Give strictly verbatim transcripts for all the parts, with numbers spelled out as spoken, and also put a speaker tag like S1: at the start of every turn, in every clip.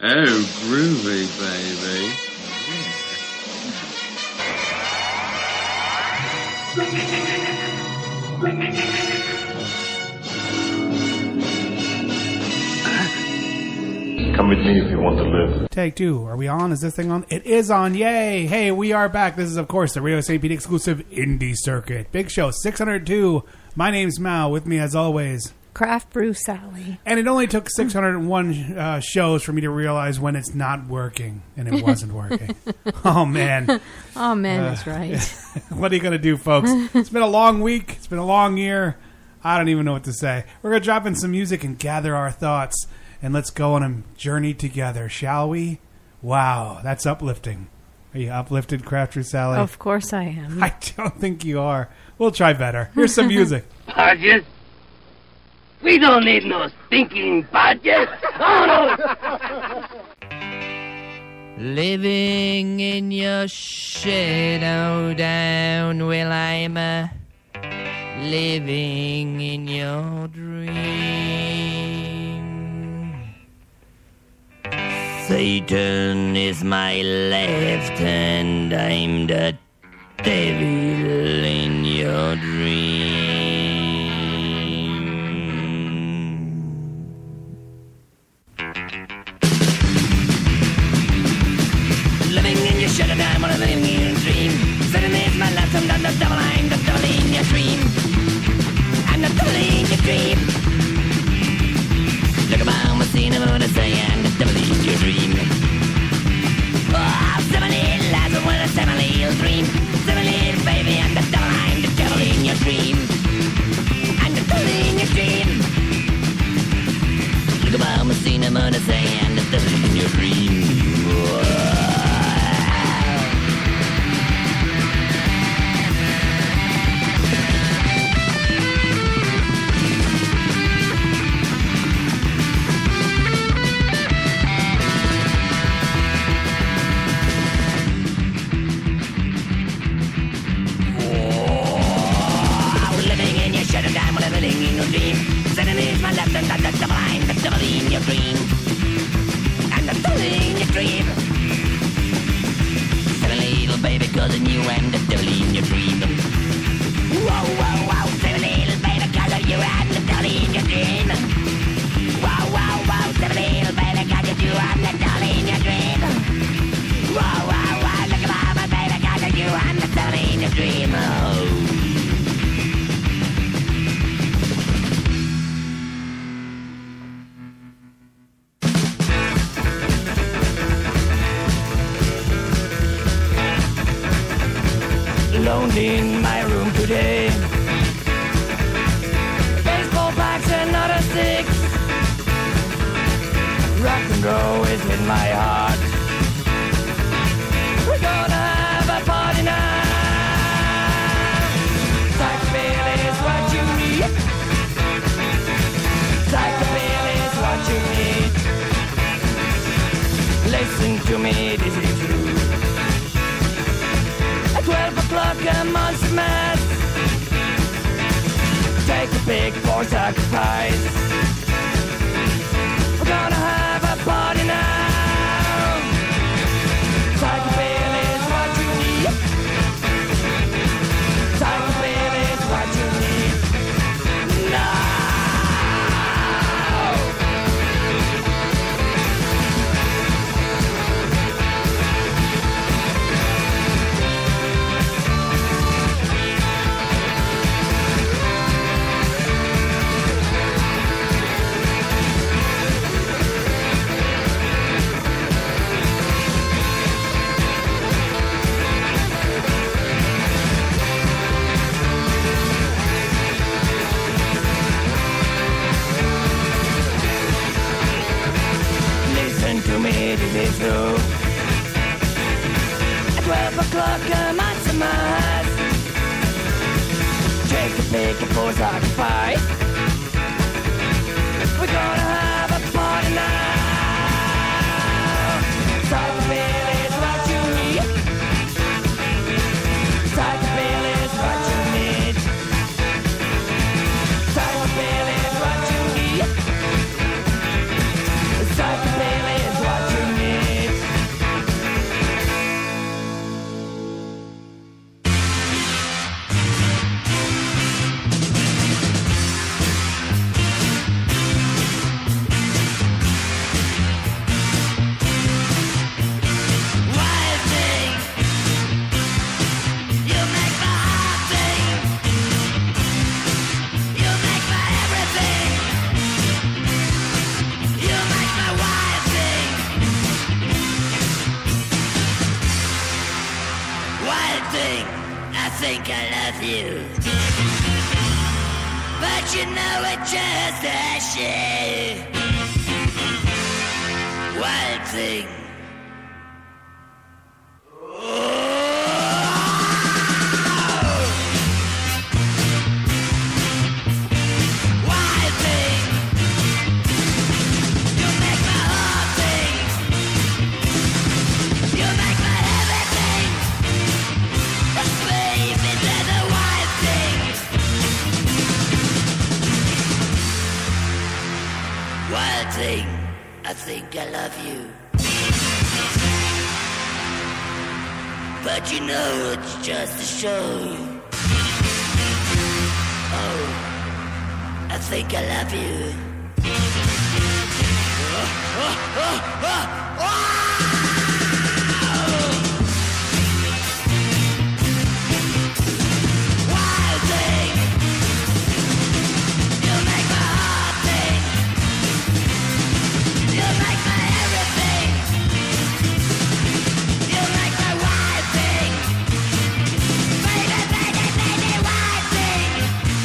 S1: Oh, groovy, baby.
S2: Come with me if you want to live.
S3: Take two. Are we on? Is this thing on? It is on. Yay. Hey, we are back. This is, of course, the Radio Saint Pete exclusive Indie Circuit. Big Show six hundred two. My name's Mao. With me, as always,
S4: Craft Brew Sally.
S3: And it only took six hundred one uh, shows for me to realize when it's not working. And it wasn't working. Oh, man.
S4: Oh, man,
S3: uh,
S4: that's right.
S3: What are you going to do, folks? It's been a long week. It's been a long year. I don't even know what to say. We're going to drop in some music and gather our thoughts. And let's go on a journey together, shall we? Wow, that's uplifting. Are you uplifted, Craft Brew Sally?
S4: Of course I am.
S3: I don't think you are. We'll try better. Here's some music.
S5: Podges? We don't need no stinking podges. Oh, no.
S6: Living in your shadow down, well, I'm uh, living in your dream. Satan is my left hand, I'm the devil in your dream. Living in your shadow time, while I'm living in your dream. Satan is my left hand, I'm the devil, I'm the devil in your dream. I'm the devil in your dream. Look about my scene, I'm gonna say I'm the devil in your dream. Oh, seven little lads with a seven little dream. Seven little baby, I'm the devil, I'm the devil in your dream. I'm the devil in your dream. Look about my scene, I'm gonna say I'm the devil in your dream. Whoa. Satan is my left hand, I'm the devil, I'm the devil in your dream. I'm the devil in your dream. Seven little baby, cause I knew I'm the devil in your dream. Whoa, whoa, whoa, seven little baby, cause I knew I'm the devil in your dream. Whoa, whoa, whoa, seven little baby, cause I knew I'm the devil in your dream. Whoa, whoa, whoa, look at my baby, cause I knew I'm the devil in your dream. Oh. Alone in my room today. Baseball bats and not a six. Rock and roll is in my heart. We're gonna have a party now. Psychobilly is what you need. Psychobilly is what you need. Listen to me, this is true. At twelve o'clock a monster mass. Take a pig for sacrifice. We're gonna have a party now. Psychobilly is what you need. Psychobilly is what you need. No! To me, this is true. At twelve o'clock, a monster mass. Take a pick for sacrifice. We're gonna have a party now. Psychobilly is what you need. Psychobilly is what you need. Psychobilly is what you need. Psychobilly is what you need. think I love you, but you know it just a shame. Wild thing. Wild thing. You make my heart sing. You make my everything. Baby, there's a wild thing. Wild thing, I think I love you, but you know it's just a show. Oh, I think I love you. Wild thing, you make my heart sing. You make my everything. You make my wild thing. Baby, baby, baby, wild thing.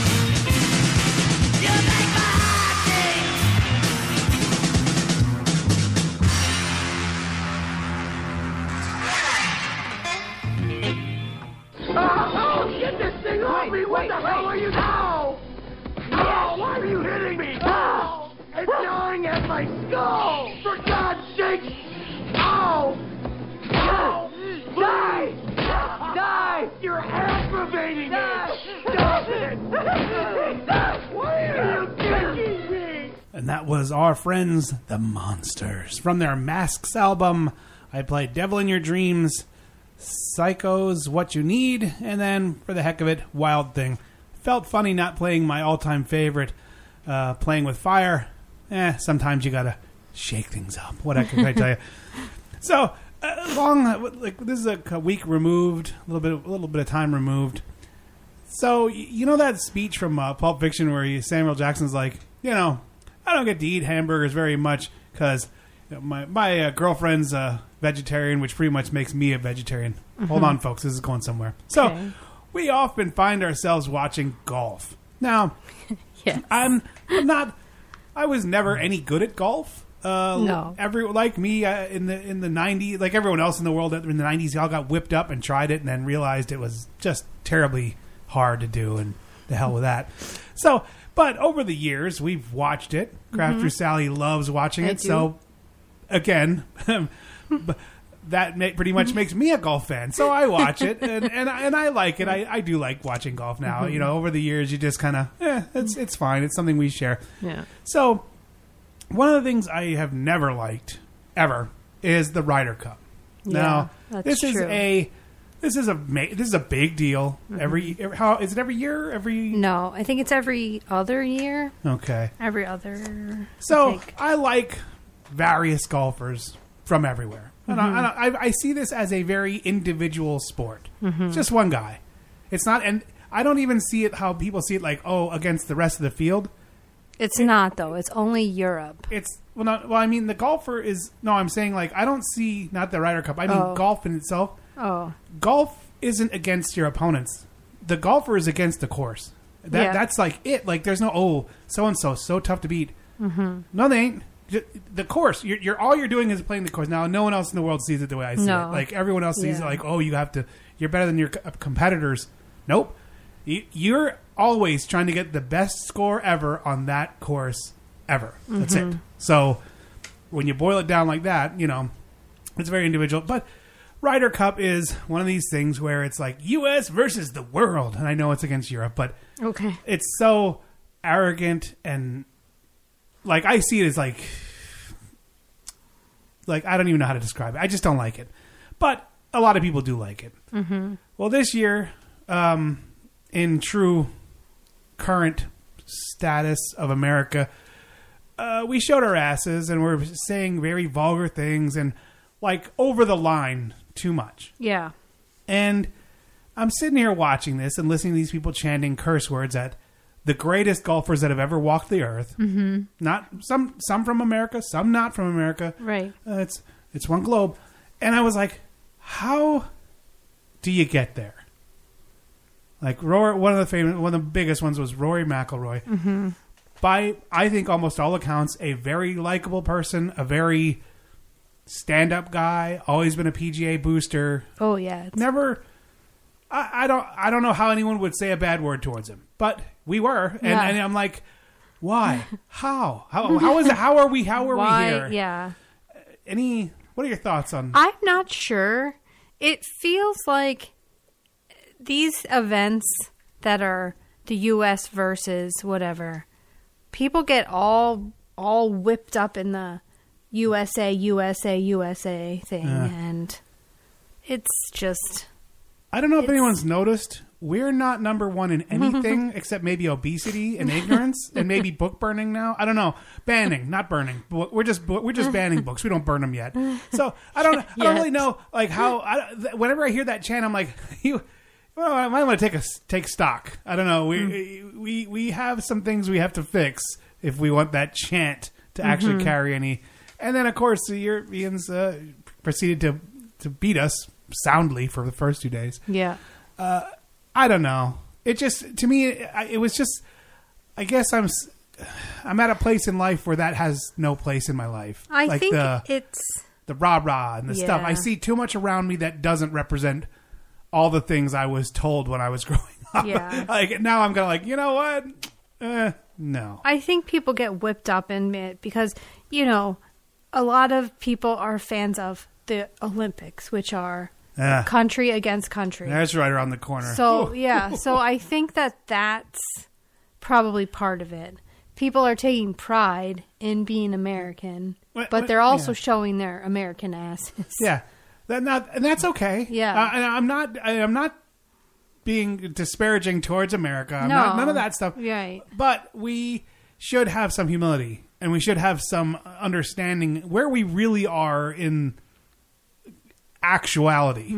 S6: You make my heart sing.
S5: Oh, get this thing off me! What the hell are you now? No, why are you hitting me? Oh, it's gnawing at my skull! For God's sake! Ow! Ow! Die! Die! You're aggravating me! Stop it! Why are you kicking me?
S3: And that was our friends, the Monsters. From their Masks album, I played Devil in Your Dreams, Psycho's What You Need, and then, for the heck of it, Wild Thing. Felt funny not playing my all-time favorite, uh, Playing with Fire. Eh, sometimes you gotta shake things up. What can I tell you? So, uh, long, like, this is a, a week removed, a little bit, a little bit of time removed. So, y- you know that speech from uh, Pulp Fiction where you, Samuel Jackson's like, you know, I don't get to eat hamburgers very much because you know, my my uh, girlfriend's a vegetarian, which pretty much makes me a vegetarian. Hold on, folks, this is going somewhere. So,
S4: Okay.
S3: we often find ourselves watching golf. Now,
S4: Yes.
S3: I'm not. I was never any good at golf. Uh,
S4: No.
S3: Every like me uh, in the in the nineties, like everyone else in the world in the nineties, y'all got whipped up and tried it, and then realized it was just terribly hard to do, and the hell with that. So, but over the years, we've watched it. Craft Brew Sally loves watching
S4: I
S3: it.
S4: do.
S3: So, again. That ma- pretty much makes me a golf fan, so I watch it and and, I- and I like it. I, I do like watching golf now. You know, over the years, you just kind of, eh, it's it's fine. It's something we share.
S4: Yeah.
S3: So, one of the things I have never liked ever is the Ryder Cup. Now,
S4: that's
S3: this is
S4: true.
S3: a this is a ma- this is a big deal. Every, every how is it every year? Every
S4: No, I think it's every other year.
S3: okay.
S4: Every other.
S3: So
S4: I think.
S3: I like various golfers from everywhere. And, I, and I, I see this as a very individual sport. It's just one guy. It's not, and I don't even see it how people see it like, oh, against the rest of the field.
S4: It's not though. It's only Europe.
S3: It's well, not well. I mean, the golfer is no. I'm saying like I don't see not the Ryder Cup. I mean
S4: Oh.
S3: golf in itself.
S4: Oh,
S3: Golf isn't against your opponents. The golfer is against the course. That
S4: Yeah.
S3: that's like it. Like there's no oh so and so so tough to beat. Mm-hmm. No, they ain't. Ju- The course. You're, you're all you're doing is playing the course. Now, no one else in the world sees it the way I see
S4: No.
S3: it. Like everyone else sees it.
S4: Yeah.
S3: Like oh, you have to. You're better than your co- competitors. Nope. You, you're always trying to get the best score ever on that course ever. That's it. So when you boil it down like that, you know, it's very individual. But Ryder Cup is one of these things where it's like U S versus the world, and I know it's against Europe, but
S4: okay.
S3: it's so arrogant and like I see it as like like I don't even know how to describe it. I just don't like it, but a lot of people do like it. Mm-hmm. Well, this year, um, in true current status of America, uh, we showed our asses and we're saying very vulgar things and like over the line too much.
S4: Yeah.
S3: And I'm sitting here watching this and listening to these people chanting curse words at the greatest golfers that have ever walked the earth. Mm-hmm. Not some, some from America, some not from America.
S4: Right.
S3: Uh, it's it's one globe, and I was like, how do you get there? Like Rory, one of the famous, one of the biggest ones was Rory McIlroy.
S4: Mm-hmm.
S3: By I think almost all accounts, a very likable person, a very stand-up guy. Always been a P G A booster.
S4: Oh yeah. It's,
S3: Never. I, I don't. I don't know how anyone would say a bad word towards him, but we were, and,
S4: Yeah.
S3: and I'm like, why? How? How? How is it? How are we? How are
S4: why?
S3: we here?
S4: Yeah.
S3: Any? What are your thoughts on?
S4: I'm not sure. It feels like these events that are the U S versus whatever, people get all all whipped up in the U S A, U S A, U S A thing,
S3: Yeah.
S4: and it's just
S3: I don't know if
S4: it's-
S3: anyone's noticed. We're not number one in anything except maybe obesity and ignorance, and maybe book burning now. I don't know, banning, not burning. We're just we're just banning books. We don't burn them yet. So I don't I don't
S4: Yet.
S3: really know like how. I, th- whenever I hear that chant, I'm like, you. Well, I might want to take a s- take stock. I don't know. We we we have some things we have to fix if we want that chant to actually carry any. And then of course the Europeans uh, proceeded to to beat us soundly for the first two days.
S4: yeah.
S3: I don't know. It just to me, it, it was just. I guess I'm. s- I'm at a place in life where that has no place in my life.
S4: I
S3: like
S4: think
S3: the
S4: it's
S3: the rah rah and the stuff. I
S4: Yeah.
S3: see too much around me that doesn't represent all the things I was told when I was growing up.
S4: Yeah.
S3: Like now, I'm gonna like you know what? Eh, no.
S4: I think people get whipped up in it because, you know, a lot of people are fans of the Olympics, which are
S3: Yeah.
S4: country against country.
S3: That's right around the corner.
S4: So,
S3: Ooh.
S4: yeah. So I think that that's probably part of it. People are taking pride in being American,
S3: What-
S4: but
S3: what-
S4: they're also
S3: yeah.
S4: showing their American asses.
S3: Yeah, that not, and that's okay.
S4: Yeah.
S3: uh, and I'm not. I'm not being disparaging towards America. I'm
S4: No.
S3: not, none of that stuff.
S4: Right.
S3: But we should have some humility, and we should have some understanding where we really are in actuality.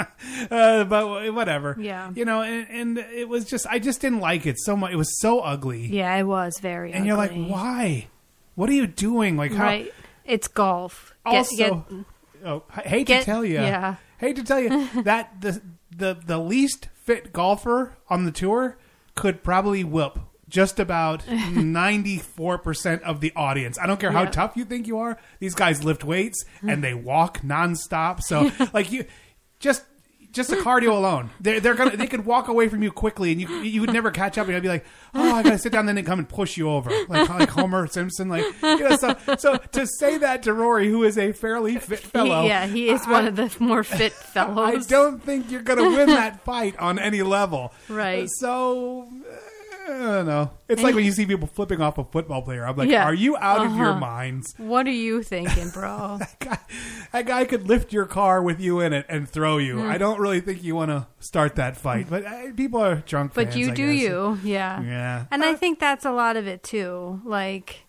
S3: uh, but whatever.
S4: Yeah.
S3: You know, and, and it was just I just didn't like it so much. It was so ugly.
S4: Yeah, it was very
S3: And you're like,
S4: ugly.
S3: why? What are you doing? Like how?
S4: Right. It's golf. Get-
S3: Also,
S4: get-
S3: oh, I hate
S4: get-
S3: to tell you,
S4: yeah.
S3: hate to tell you that the the the least fit golfer on the tour could probably whoop just about ninety-four percent of the audience. I don't care how
S4: Yeah.
S3: tough you think you are. These guys lift weights and they walk nonstop. So like you just just the cardio alone, they're, they're gonna they could walk away from you quickly, and you you would never catch up. And I'd be like, oh, I gotta sit down, then they come and push you over, like like Homer Simpson, like you know. So so to say that to Rory, who is a fairly fit fellow,
S4: He, yeah, he is one of the more fit
S3: I
S4: fellows.
S3: don't think you're gonna win that fight on any level.
S4: Right.
S3: So. I don't know. It's like when you see people flipping off a football player. I'm like,
S4: Yeah.
S3: are you out of your
S4: Uh-huh.
S3: minds?
S4: What are you thinking, bro?
S3: That guy, that guy could lift your car with you in it and throw you. I don't really think you want to start that fight. But uh, people are drunk
S4: But
S3: fans,
S4: you
S3: I
S4: do
S3: guess.
S4: you, yeah.
S3: Yeah.
S4: And I think that's a lot of it too. Like,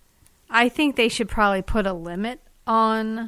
S4: I think they should probably put a limit on,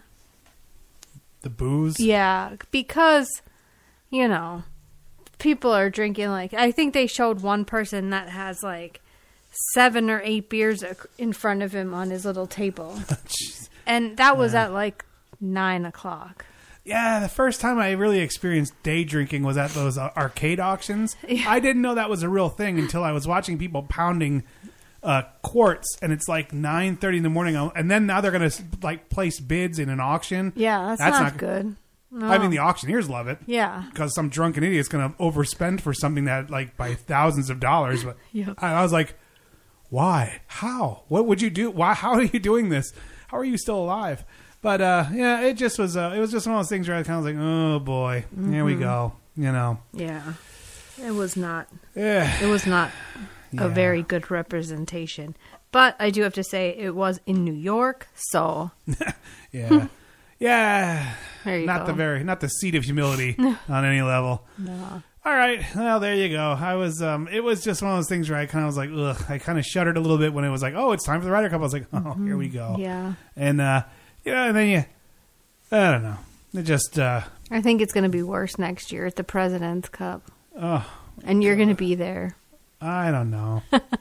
S3: The booze.
S4: yeah, because, you know, people are drinking, like, I think they showed one person that has like seven or eight beers ac- in front of him on his little table.
S3: Jeez.
S4: And that was at like nine o'clock.
S3: Yeah, the first time I really experienced day drinking was at those uh, arcade auctions.
S4: Yeah.
S3: I didn't know that was a real thing until I was watching people pounding uh, quarts, and it's like nine thirty in the morning, and then now they're going to like place bids in an auction.
S4: Yeah, that's,
S3: That's
S4: not,
S3: not-
S4: good. No.
S3: I mean, the auctioneers love it.
S4: Yeah.
S3: Because some drunken idiot's going to overspend for something that, like, by thousands of dollars. But
S4: Yep.
S3: I, I was like, why? How? What would you do? Why? How are you doing this? How are you still alive? But yeah, uh, yeah, it just was. Uh, it was just one of those things where I kind of was like, oh boy, here we go. You know.
S4: Yeah. It was not.
S3: Yeah.
S4: It was not
S3: Yeah.
S4: a very good representation. But I do have to say it was in New York, so
S3: Yeah. Yeah.
S4: there you
S3: Not
S4: go.
S3: the very, not the seat of humility on any level.
S4: No.
S3: All right. Well, there you go. I was, um, it was just one of those things where I kind of was like, ugh, I kind of shuddered a little bit when it was like, oh, it's time for the Ryder Cup. I was like, oh, here we go.
S4: Yeah.
S3: And, uh, you know, and then you, I don't know. It just, uh,
S4: I think it's going to be worse next year at the President's Cup.
S3: oh,
S4: And you're going to be there.
S3: I don't know.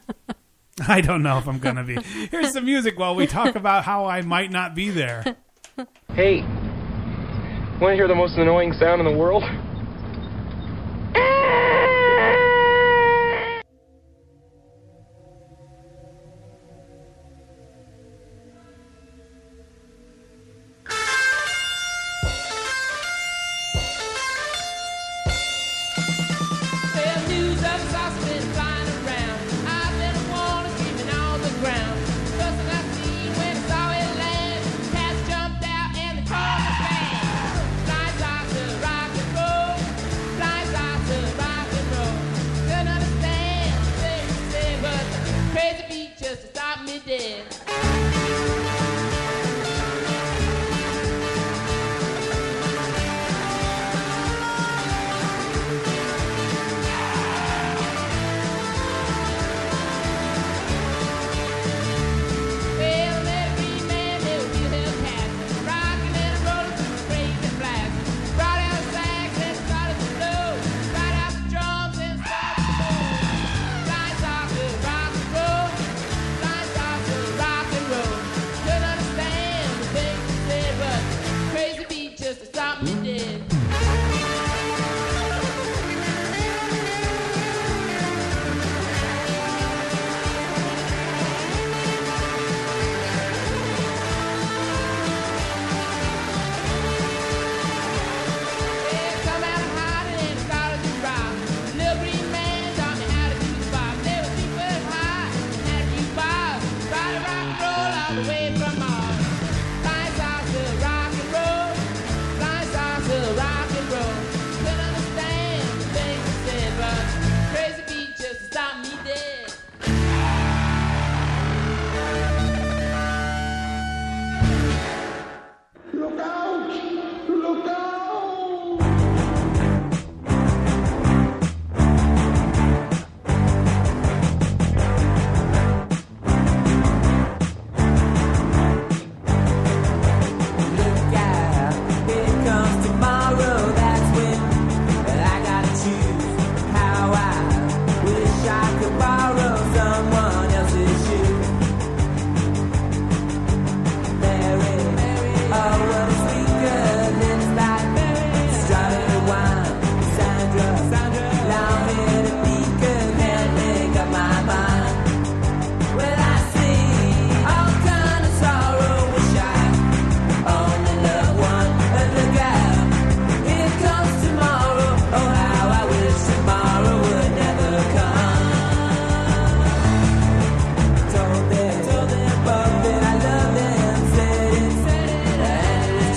S3: I don't know if I'm going to be. Here's some music while we talk about how I might not be there.
S7: Hey, want to hear the most annoying sound in the world?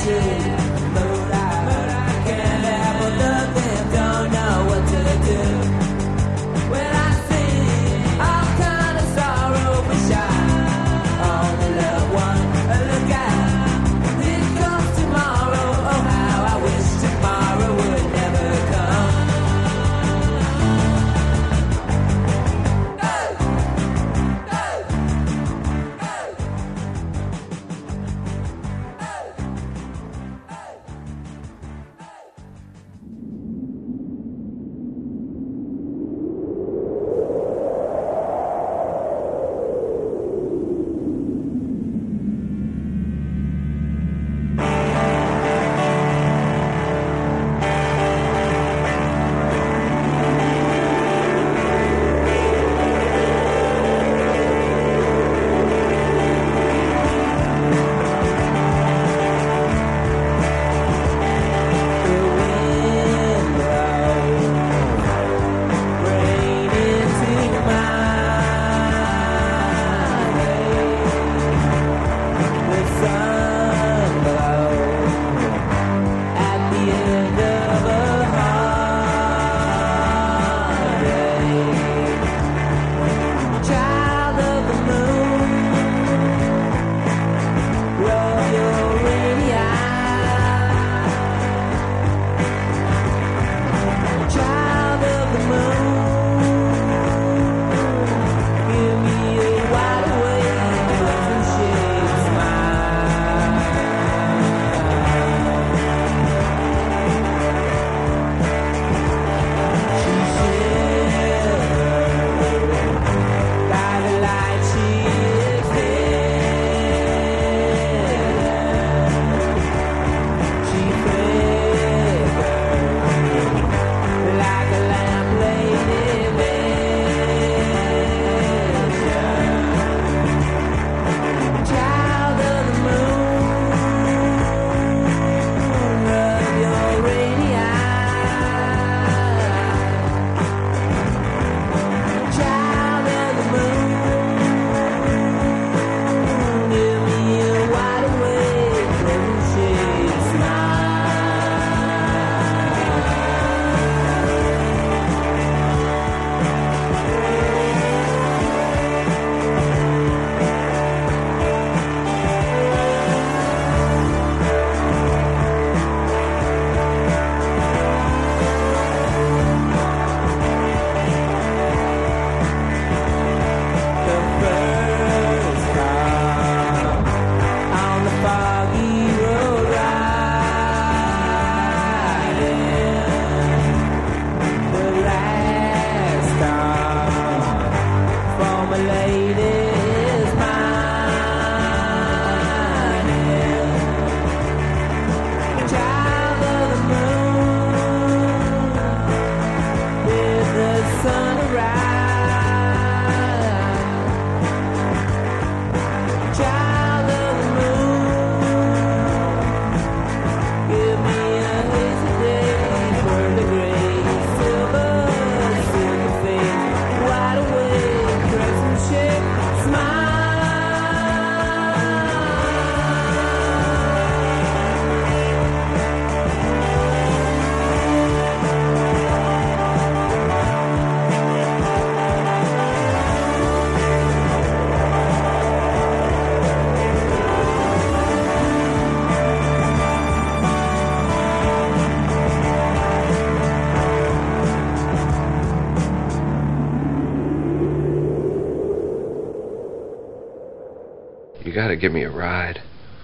S7: You gotta give me a ride.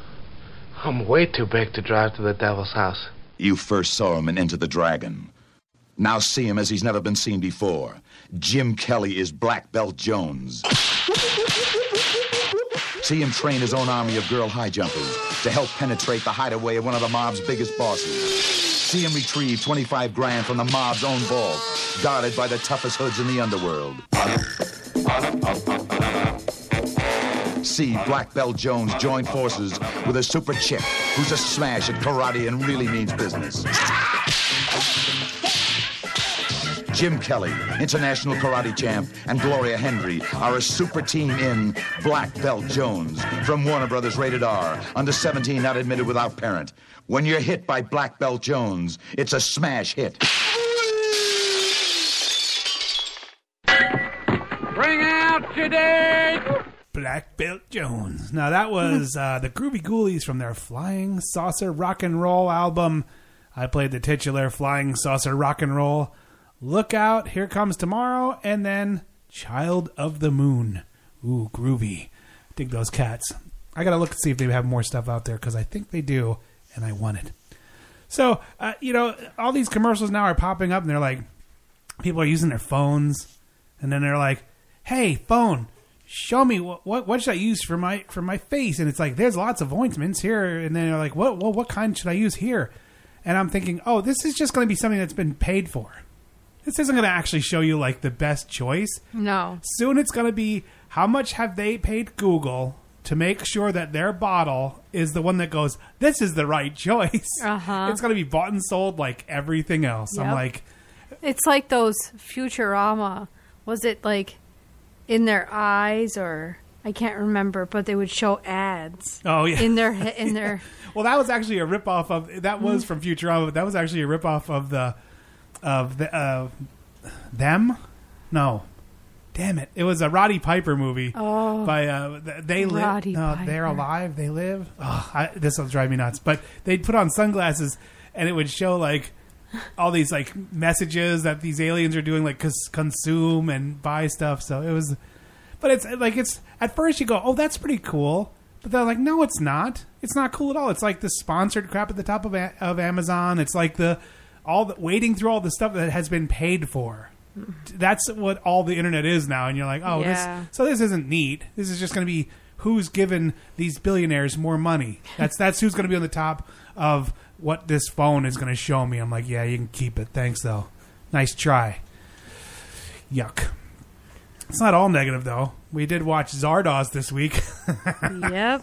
S8: I'm way too big to drive to the devil's house.
S9: You first saw him in Enter the Dragon. Now see him as he's never been seen before. Jim Kelly is Black Belt Jones. See him train his own army of girl high jumpers to help penetrate the hideaway of one of the mob's biggest bosses. See him retrieve twenty-five grand from the mob's own vault, guarded by the toughest hoods in the underworld. See Black Belt Jones join forces with a super chick who's a smash at karate and really means business. Jim Kelly, international karate champ, and Gloria Hendry are a super team in Black Belt Jones from Warner Brothers Rated R, under seventeen, not admitted without parent. When you're hit by Black Belt Jones, it's a smash hit.
S5: Bring out today!
S3: Black Belt Jones. Now that was uh, the Groovy Ghoulies from their Flying Saucer Rock and Roll album. I played the titular Flying Saucer Rock and Roll. Look Out, Here Comes Tomorrow, and then Child of the Moon. Ooh, groovy. Dig those cats. I gotta look to see if they have more stuff out there, because I think they do, and I want it. So, uh, you know, all these commercials now are popping up, and they're like, people are using their phones, and then they're like, hey, phone, show me what, what what should I use for my for my face? And it's like, there's lots of ointments here, and then they're like, what what what kind should I use here? And I'm thinking, oh, this is just going to be something that's been paid for. This isn't going to actually show you like the best choice.
S4: No.
S3: Soon it's going to be, how much have they paid Google to make sure that their bottle is the one that goes, this is the right choice.
S4: Uh-huh.
S3: It's going to be bought and sold like everything else.
S4: Yep.
S3: I'm like,
S4: it's like those Futurama. Was it like in their eyes, or I can't remember, but they would show ads.
S3: Oh yeah,
S4: in their in their.
S3: Well, that was actually a ripoff of that was from Futurama. But that was actually a ripoff of the of the uh, them. No, damn it! It was a Roddy Piper movie.
S4: Oh,
S3: by uh, they live.
S4: Roddy
S3: No,
S4: Piper.
S3: They're alive. They live. Oh, I, this will drive me nuts. But they'd put on sunglasses, and it would show like all these like messages that these aliens are doing, like cons- consume and buy stuff. So it was, but it's like it's at first you go, oh, that's pretty cool, but they're like, no, it's not. It's not cool at all. It's like the sponsored crap at the top of a- of Amazon. It's like the all the wading through all the stuff that has been paid for. That's what all the internet is now, and you're like, oh,
S4: Yeah.
S3: this. So this isn't neat. This is just going to be who's given these billionaires more money. That's that's who's going to be on the top of what this phone is going to show me. I'm like, yeah, you can keep it. Thanks, though. Nice try. Yuck. It's not all negative, though. We did watch Zardoz this week.
S4: Yep.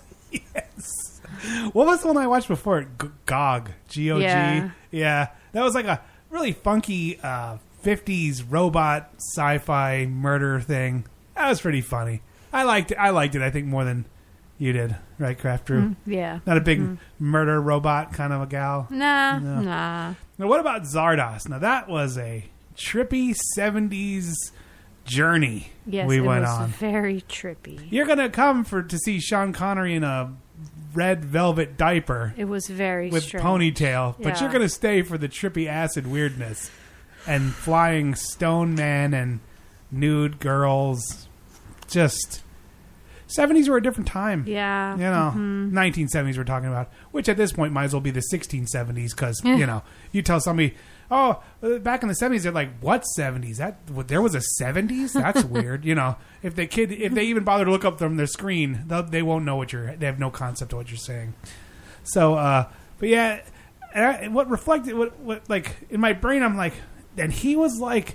S3: Yes. What was the one I watched before? G- Gog. G O G.
S4: Yeah.
S3: Yeah. That was like a really funky uh, fifties robot sci-fi murder thing. That was pretty funny. I liked it. I liked it, I think, more than you did. Right, Craft Brew?
S4: Mm, yeah.
S3: Not a big
S4: Mm.
S3: murder robot kind of a gal.
S4: Nah,
S3: No.
S4: nah.
S3: Now, what about Zardoz? Now, that was a trippy seventies journey
S4: Yes,
S3: we
S4: it
S3: went
S4: was
S3: on.
S4: very trippy.
S3: You're going to come for to see Sean Connery in a red velvet diaper
S4: It was very
S3: with
S4: strange.
S3: ponytail, but
S4: Yeah.
S3: you're going to stay for the trippy acid weirdness and flying stone man and nude girls. Just seventies were a different time.
S4: Yeah.
S3: You know,
S4: Mhm.
S3: nineteen seventies we're talking about, which at this point might as well be the sixteen seventies because,
S4: Yeah.
S3: you know, you tell somebody, oh, uh, back in the seventies, they're like, what seventies? That what, there was a seventies? That's weird. You know, if they kid, if they even bother to look up from their screen, they'll- they won't know what you're, they have no concept of what you're saying. So, uh, but yeah, and I, what reflected, what, what, like, in my brain, I'm like, and he was like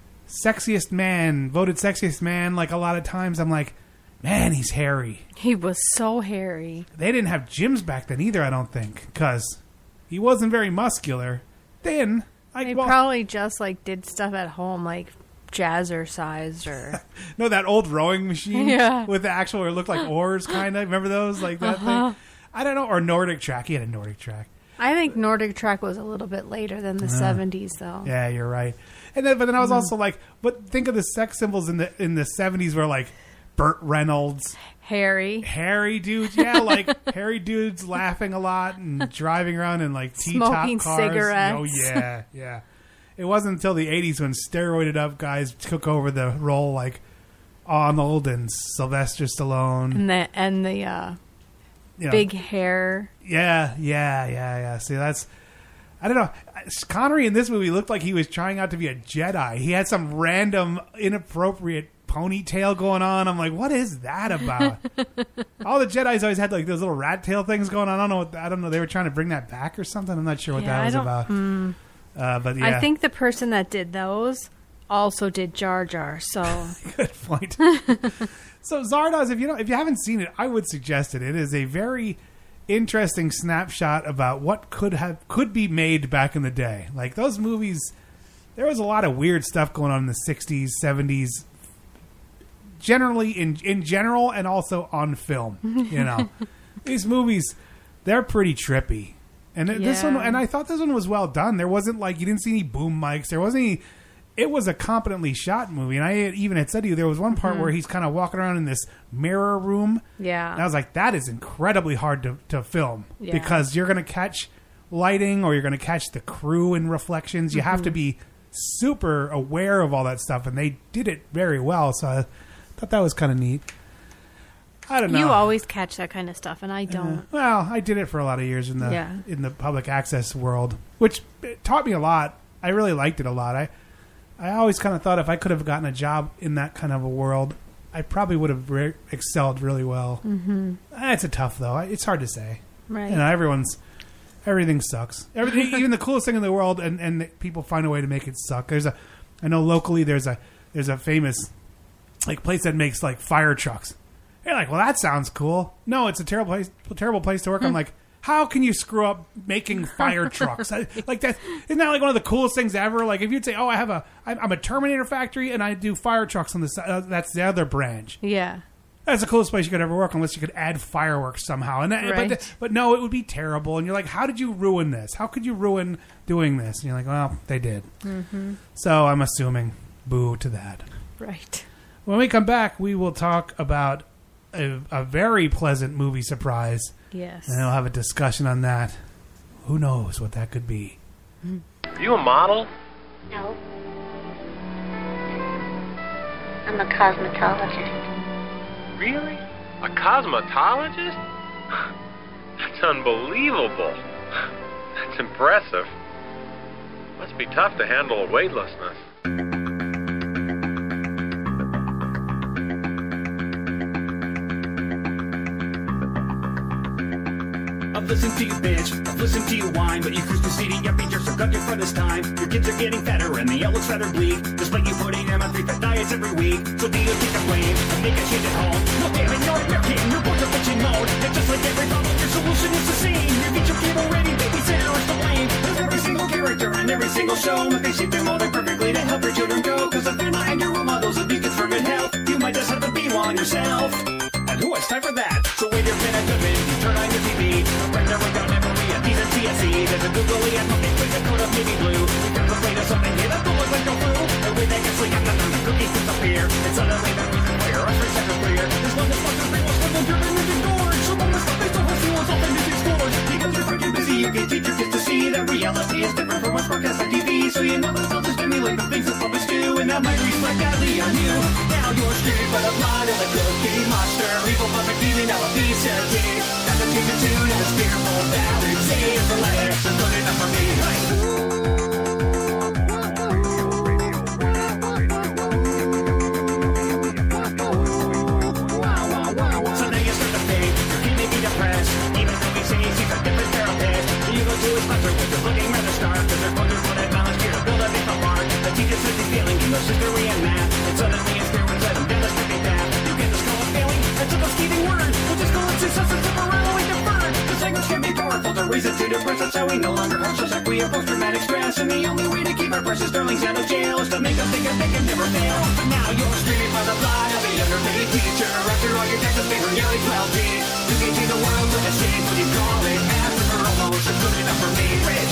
S3: sexiest man, voted sexiest man, like a lot of times. I'm like, man, he's hairy.
S4: He was so hairy.
S3: They didn't have gyms back then either, I don't think, because he wasn't very muscular. Thin. Like,
S4: They
S3: well,
S4: probably just like did stuff at home, like jazzercised or
S3: no, that old rowing machine
S4: Yeah.
S3: with the actual, it looked like oars, kind of. Remember those? Like that
S4: Uh-huh.
S3: thing? I don't know. Or Nordic Track. He had a Nordic Track.
S4: I think Nordic Track was a little bit later than the
S3: Yeah.
S4: seventies, though.
S3: Yeah, you're right. And then, but then I was
S4: Mm.
S3: also like, but think of the sex symbols in the in the seventies were like Burt Reynolds,
S4: Harry,
S3: hairy dudes. Yeah, like hairy dudes laughing a lot and driving around in like T-top
S4: Smoking
S3: cars.
S4: cigarettes.
S3: Oh yeah, yeah. It wasn't until the eighties when steroided up guys took over the role, like Arnold and Sylvester Stallone.
S4: and the and the uh,
S3: You know.
S4: big hair.
S3: Yeah, yeah, yeah, yeah. See, that's I don't know. Connery in this movie looked like he was trying out to be a Jedi. He had some random inappropriate ponytail going on. I'm like, what is that about? All the Jedis always had like those little rat tail things going on. I don't know. What, I don't know. They were trying to bring that back or something. I'm not sure what
S4: Yeah,
S3: that
S4: I
S3: was
S4: don't-
S3: about.
S4: mm.
S3: Uh, but yeah,
S4: I think the person that did those also did Jar Jar. So
S3: good point. So Zardoz, if you don't, if you haven't seen it, I would suggest it. It is a very interesting snapshot about what could have could be made back in the day. Like those movies, there was a lot of weird stuff going on in the sixties, seventies, generally in in general, and also on film. You know, these movies, they're pretty trippy. And this
S4: Yeah.
S3: one, and I thought this one was well done. There wasn't like you didn't see any boom mics. There wasn't any. It was a competently shot movie, and I had even had said to you there was one part
S4: Mhm.
S3: where he's kind of walking around in this mirror room.
S4: Yeah.
S3: And I was like, that is incredibly hard to, to film
S4: Yeah.
S3: because you're going to catch lighting or you're going to catch the crew in reflections. You have to
S4: Mhm.
S3: be super aware of all that stuff, and they did it very well. So I thought that was kind of neat. I don't know.
S4: You always catch that kind of stuff, and I don't.
S3: Uh, well, I did it for a lot of years in the
S4: Yeah.
S3: in the public access world, which it taught me a lot. I really liked it a lot. I I always kind of thought if I could have gotten a job in that kind of a world, I probably would have re- excelled really well.
S4: Mhm.
S3: It's a tough though. It's hard to say.
S4: Right.
S3: You know, everyone's everything sucks. Everything, even the coolest thing in the world, and, and people find a way to make it suck. There's a, I know locally there's a there's a famous like place that makes like fire trucks. You're like, well, that sounds cool. No, it's a terrible place, terrible place to work. I'm like, how can you screw up making fire trucks? I- like that isn't that like one of the coolest things ever? Like if you'd say, oh, I have a, I'm I'm a Terminator factory and I do fire trucks on the side. Uh, that's the other branch.
S4: Yeah.
S3: That's the coolest place you could ever work, unless you could add fireworks somehow. And that,
S4: Right.
S3: but but no, it would be terrible. And you're like, how did you ruin this? How could you ruin doing this? And you're like, well, they did.
S4: Mm-hmm.
S3: So I'm assuming boo to that.
S4: Right.
S3: When we come back, we will talk about a, a very pleasant movie surprise.
S4: Yes.
S3: And we'll have a discussion on that. Who knows what that could be?
S8: Are you a model?
S10: No. I'm a cosmetologist.
S8: Really? A cosmetologist? That's unbelievable. That's impressive. Must be tough to handle a weightlessness.
S11: I've listened to you, bitch. I've listened to you whine, but you cruise to city. Your features are got your front this time. Your kids are getting fatter and the outlook's rather bleak. Despite you putting them on three fat diets every week. So do you take the blame and make a change at home? No, damn it, you're American. You're both a bitchin' mode. And just like every problem, your solution is the same. Your feature cable ready, babysitter is to blame. There's every single character and every single show. And they shape their molding perfectly to help your children grow. Cause if they're not in your role models and beacons for good health, you might just have to be one yourself. And who has time for that? So with your pen and good you turn on your T V. Render it down every a piece of T S E. There's a googly and pumpkin with a coat of navy blue. You grab a plate of something here that don't look like tofu. And when they get sleep, and then the cookies disappear. And suddenly the reason for your usher center clear. This one is fucking people still driven and ignored. So when the stuff they still have fuels off and is explored. Because you're freaking busy, you can teach your kids to see that reality is different from what's broadcast on T V. So you know that they'll just stimulate the things that public do. And that might reflect badly on you. Now you're streamed by the blood of the cookie monster. Evil puppet feeding out a piece of cake. Got to change the tune and it's fearful valley. Say it for letters, so good enough for me. So now you start to fade. Your kid may be depressed. Even though he says he's a different therapist. You go to his sponsor with your looking rather starved. Cause they're going to put a balance here to build a big apart. The teacher says he's failing in those history and math. And suddenly it's there and let him down the stripping path. You get this call of failing. That's a scathing word. We'll just call it success and temporarily deferred. This language can be powerful to reason to depress. That's how we no longer are so sick. We have post-traumatic stress. And the only way to keep our precious darlings out of jail is to make them think that they can never fail. But now you're streaming by the blood of a underpaid teacher. After all your taxes pay from nearly twelve feet. You can see the world with a shame when you call it after for almost a good enough for me, Rich.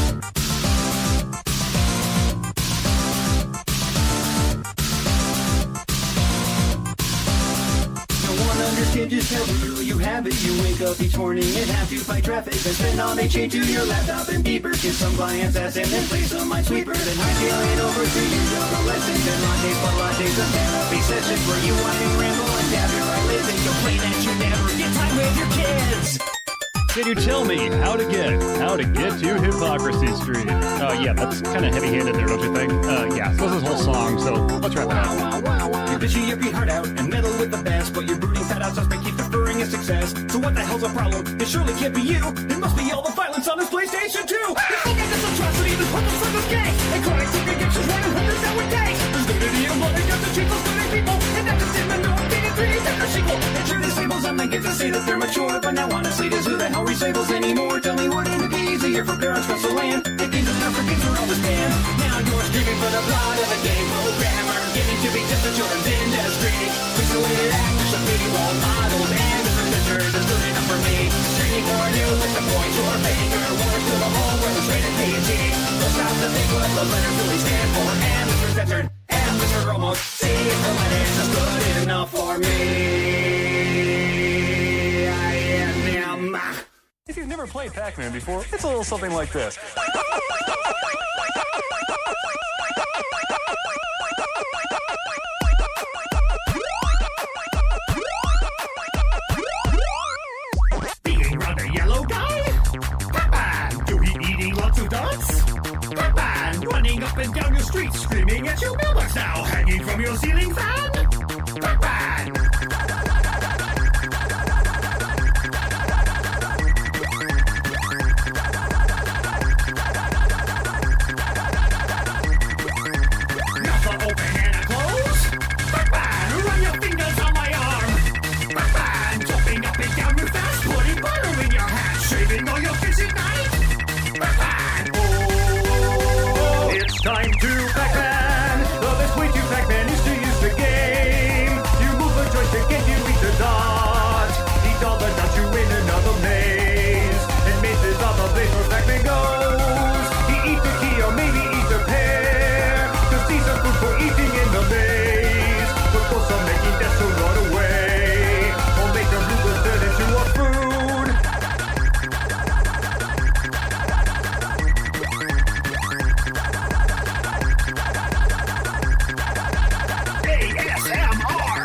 S11: Understand just how brutal you have it. You wake up each morning and have to fight traffic. Then spend all day chained to your laptop and beeper. Kiss some client's ass and then play some Minesweeper. Then hightail it over to your yoga lesson. Then lattes, pilates, and therapy sessions where you whine and ramble and dab your eyelids and complain that you never get time with your kids.
S12: Can you tell me how to get how to get to Hypocrisy Street? Uh, yeah, that's kind of heavy-handed there, don't you think? Uh, yeah, so this is a whole song, so let's wrap it up.
S11: You're busy, you your heart out and meddle with the best, but your brooding fat out suspect keeps deferring his success. So what the hell's the problem? It surely can't be you. It must be all the violence on his PlayStation two. He's looking at this atrocity, this purpose for this gang. And chronic segregation's running hundreds nowadays. There's nudity and blood against the chief of good people. And that just isn't no updated three D Decker sequel. And sure, this labels on the kids to say that they're mature, but now honestly, does who the hell recycles anymore? Tell me, wouldn't it be easier for parents across the land? If these enough for kids are all this band. Now you're streaming more news, like the point your finger, words to the home where it's rated P G. Let's stop to think what the letters really stand for. And Mister Censored, and Mister Almost. See if the letter's just good enough for me. I am.
S12: If you've never played Pac-Man before, it's a little something like this.
S11: Being around a yellow guy? Pac-Man! Do he eating lots of dots? Pac-Man! Running up and down your street, screaming at your mailbox now, hanging from your ceiling fan? Pac-Man! Mouth open and a close? Pac-Man! Run your fingers on my arm! Pac-Man! Jumping up and down real fast, putting butter in your hat, shaving all your fish at night? Pac-Man! Oh,
S12: It's time to Pac-Man. The best way to Pac-Man is to use the game. You move the joystick and you eat the dot. Eat all the dots, you win another maze. And mazes are the place where Pac-Man goes. He eats a key or maybe eats a pear. Cause these are food for eating in the maze. But for some making death to run away. Or make them lose turn into a food.
S11: A S M R!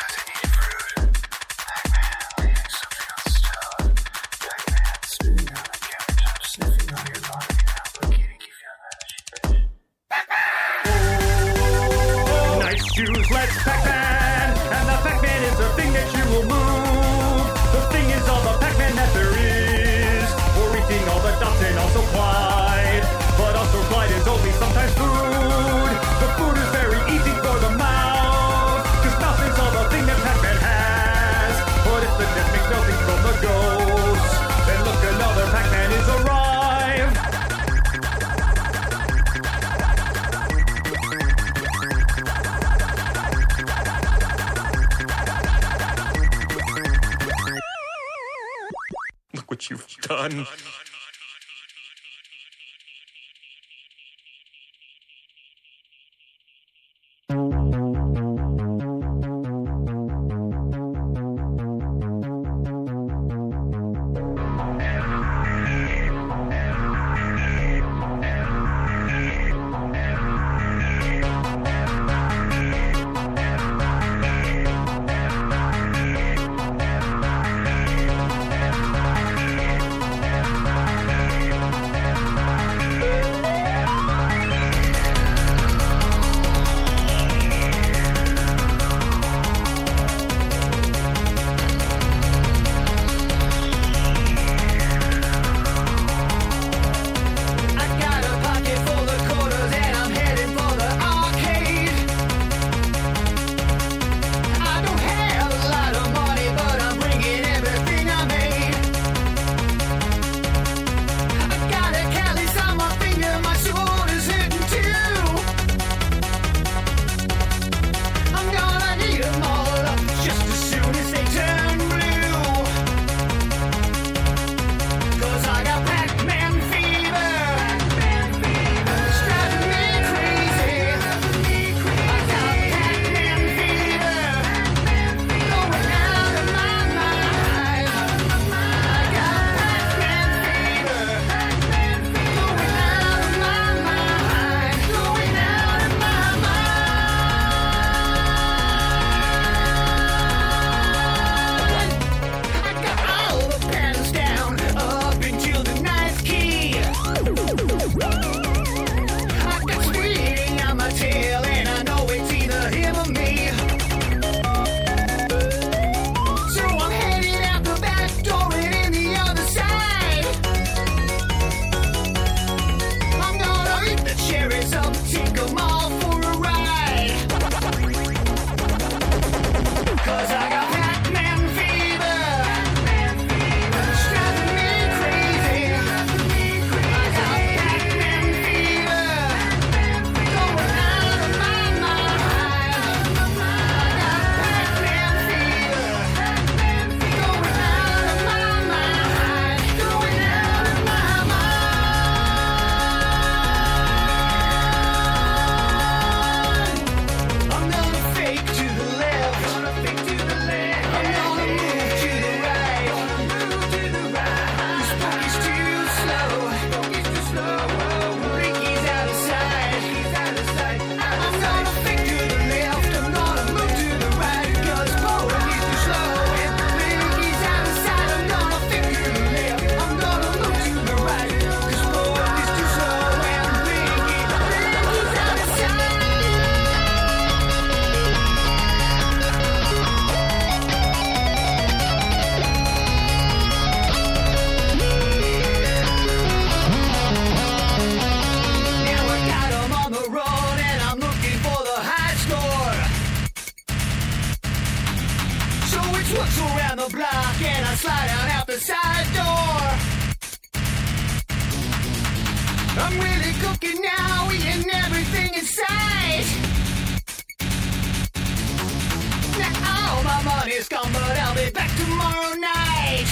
S12: Nice shoes, let's Pac-Man! And the Pac-Man is the thing that you will move. The thing is all the Pac-Man that there is. We're eating all the dots and also Clyde. But also Clyde is only sometimes food. The food is very easy for the mouth. Cause mouth is all the thing that Pac-Man has. But if the death makes nothing from the ghost, then look, another Pac-Man is arrived.
S2: Look what you've done.
S5: I'm really cooking now, eating everything in sight. Now all my money's gone, but I'll be back tomorrow night.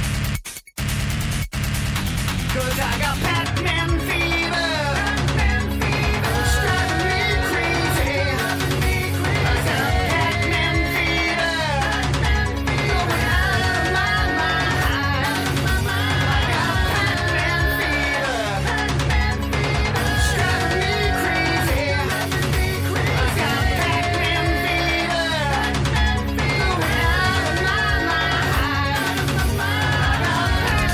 S5: Cause I got Pac-Man fever. Pac-Man fever. It's driving me crazy. I got Pac-Man fever. Going out of my mind. I got Pac-Man fever. It's driving me crazy. I got Pac-Man fever. Going out of my mind. I got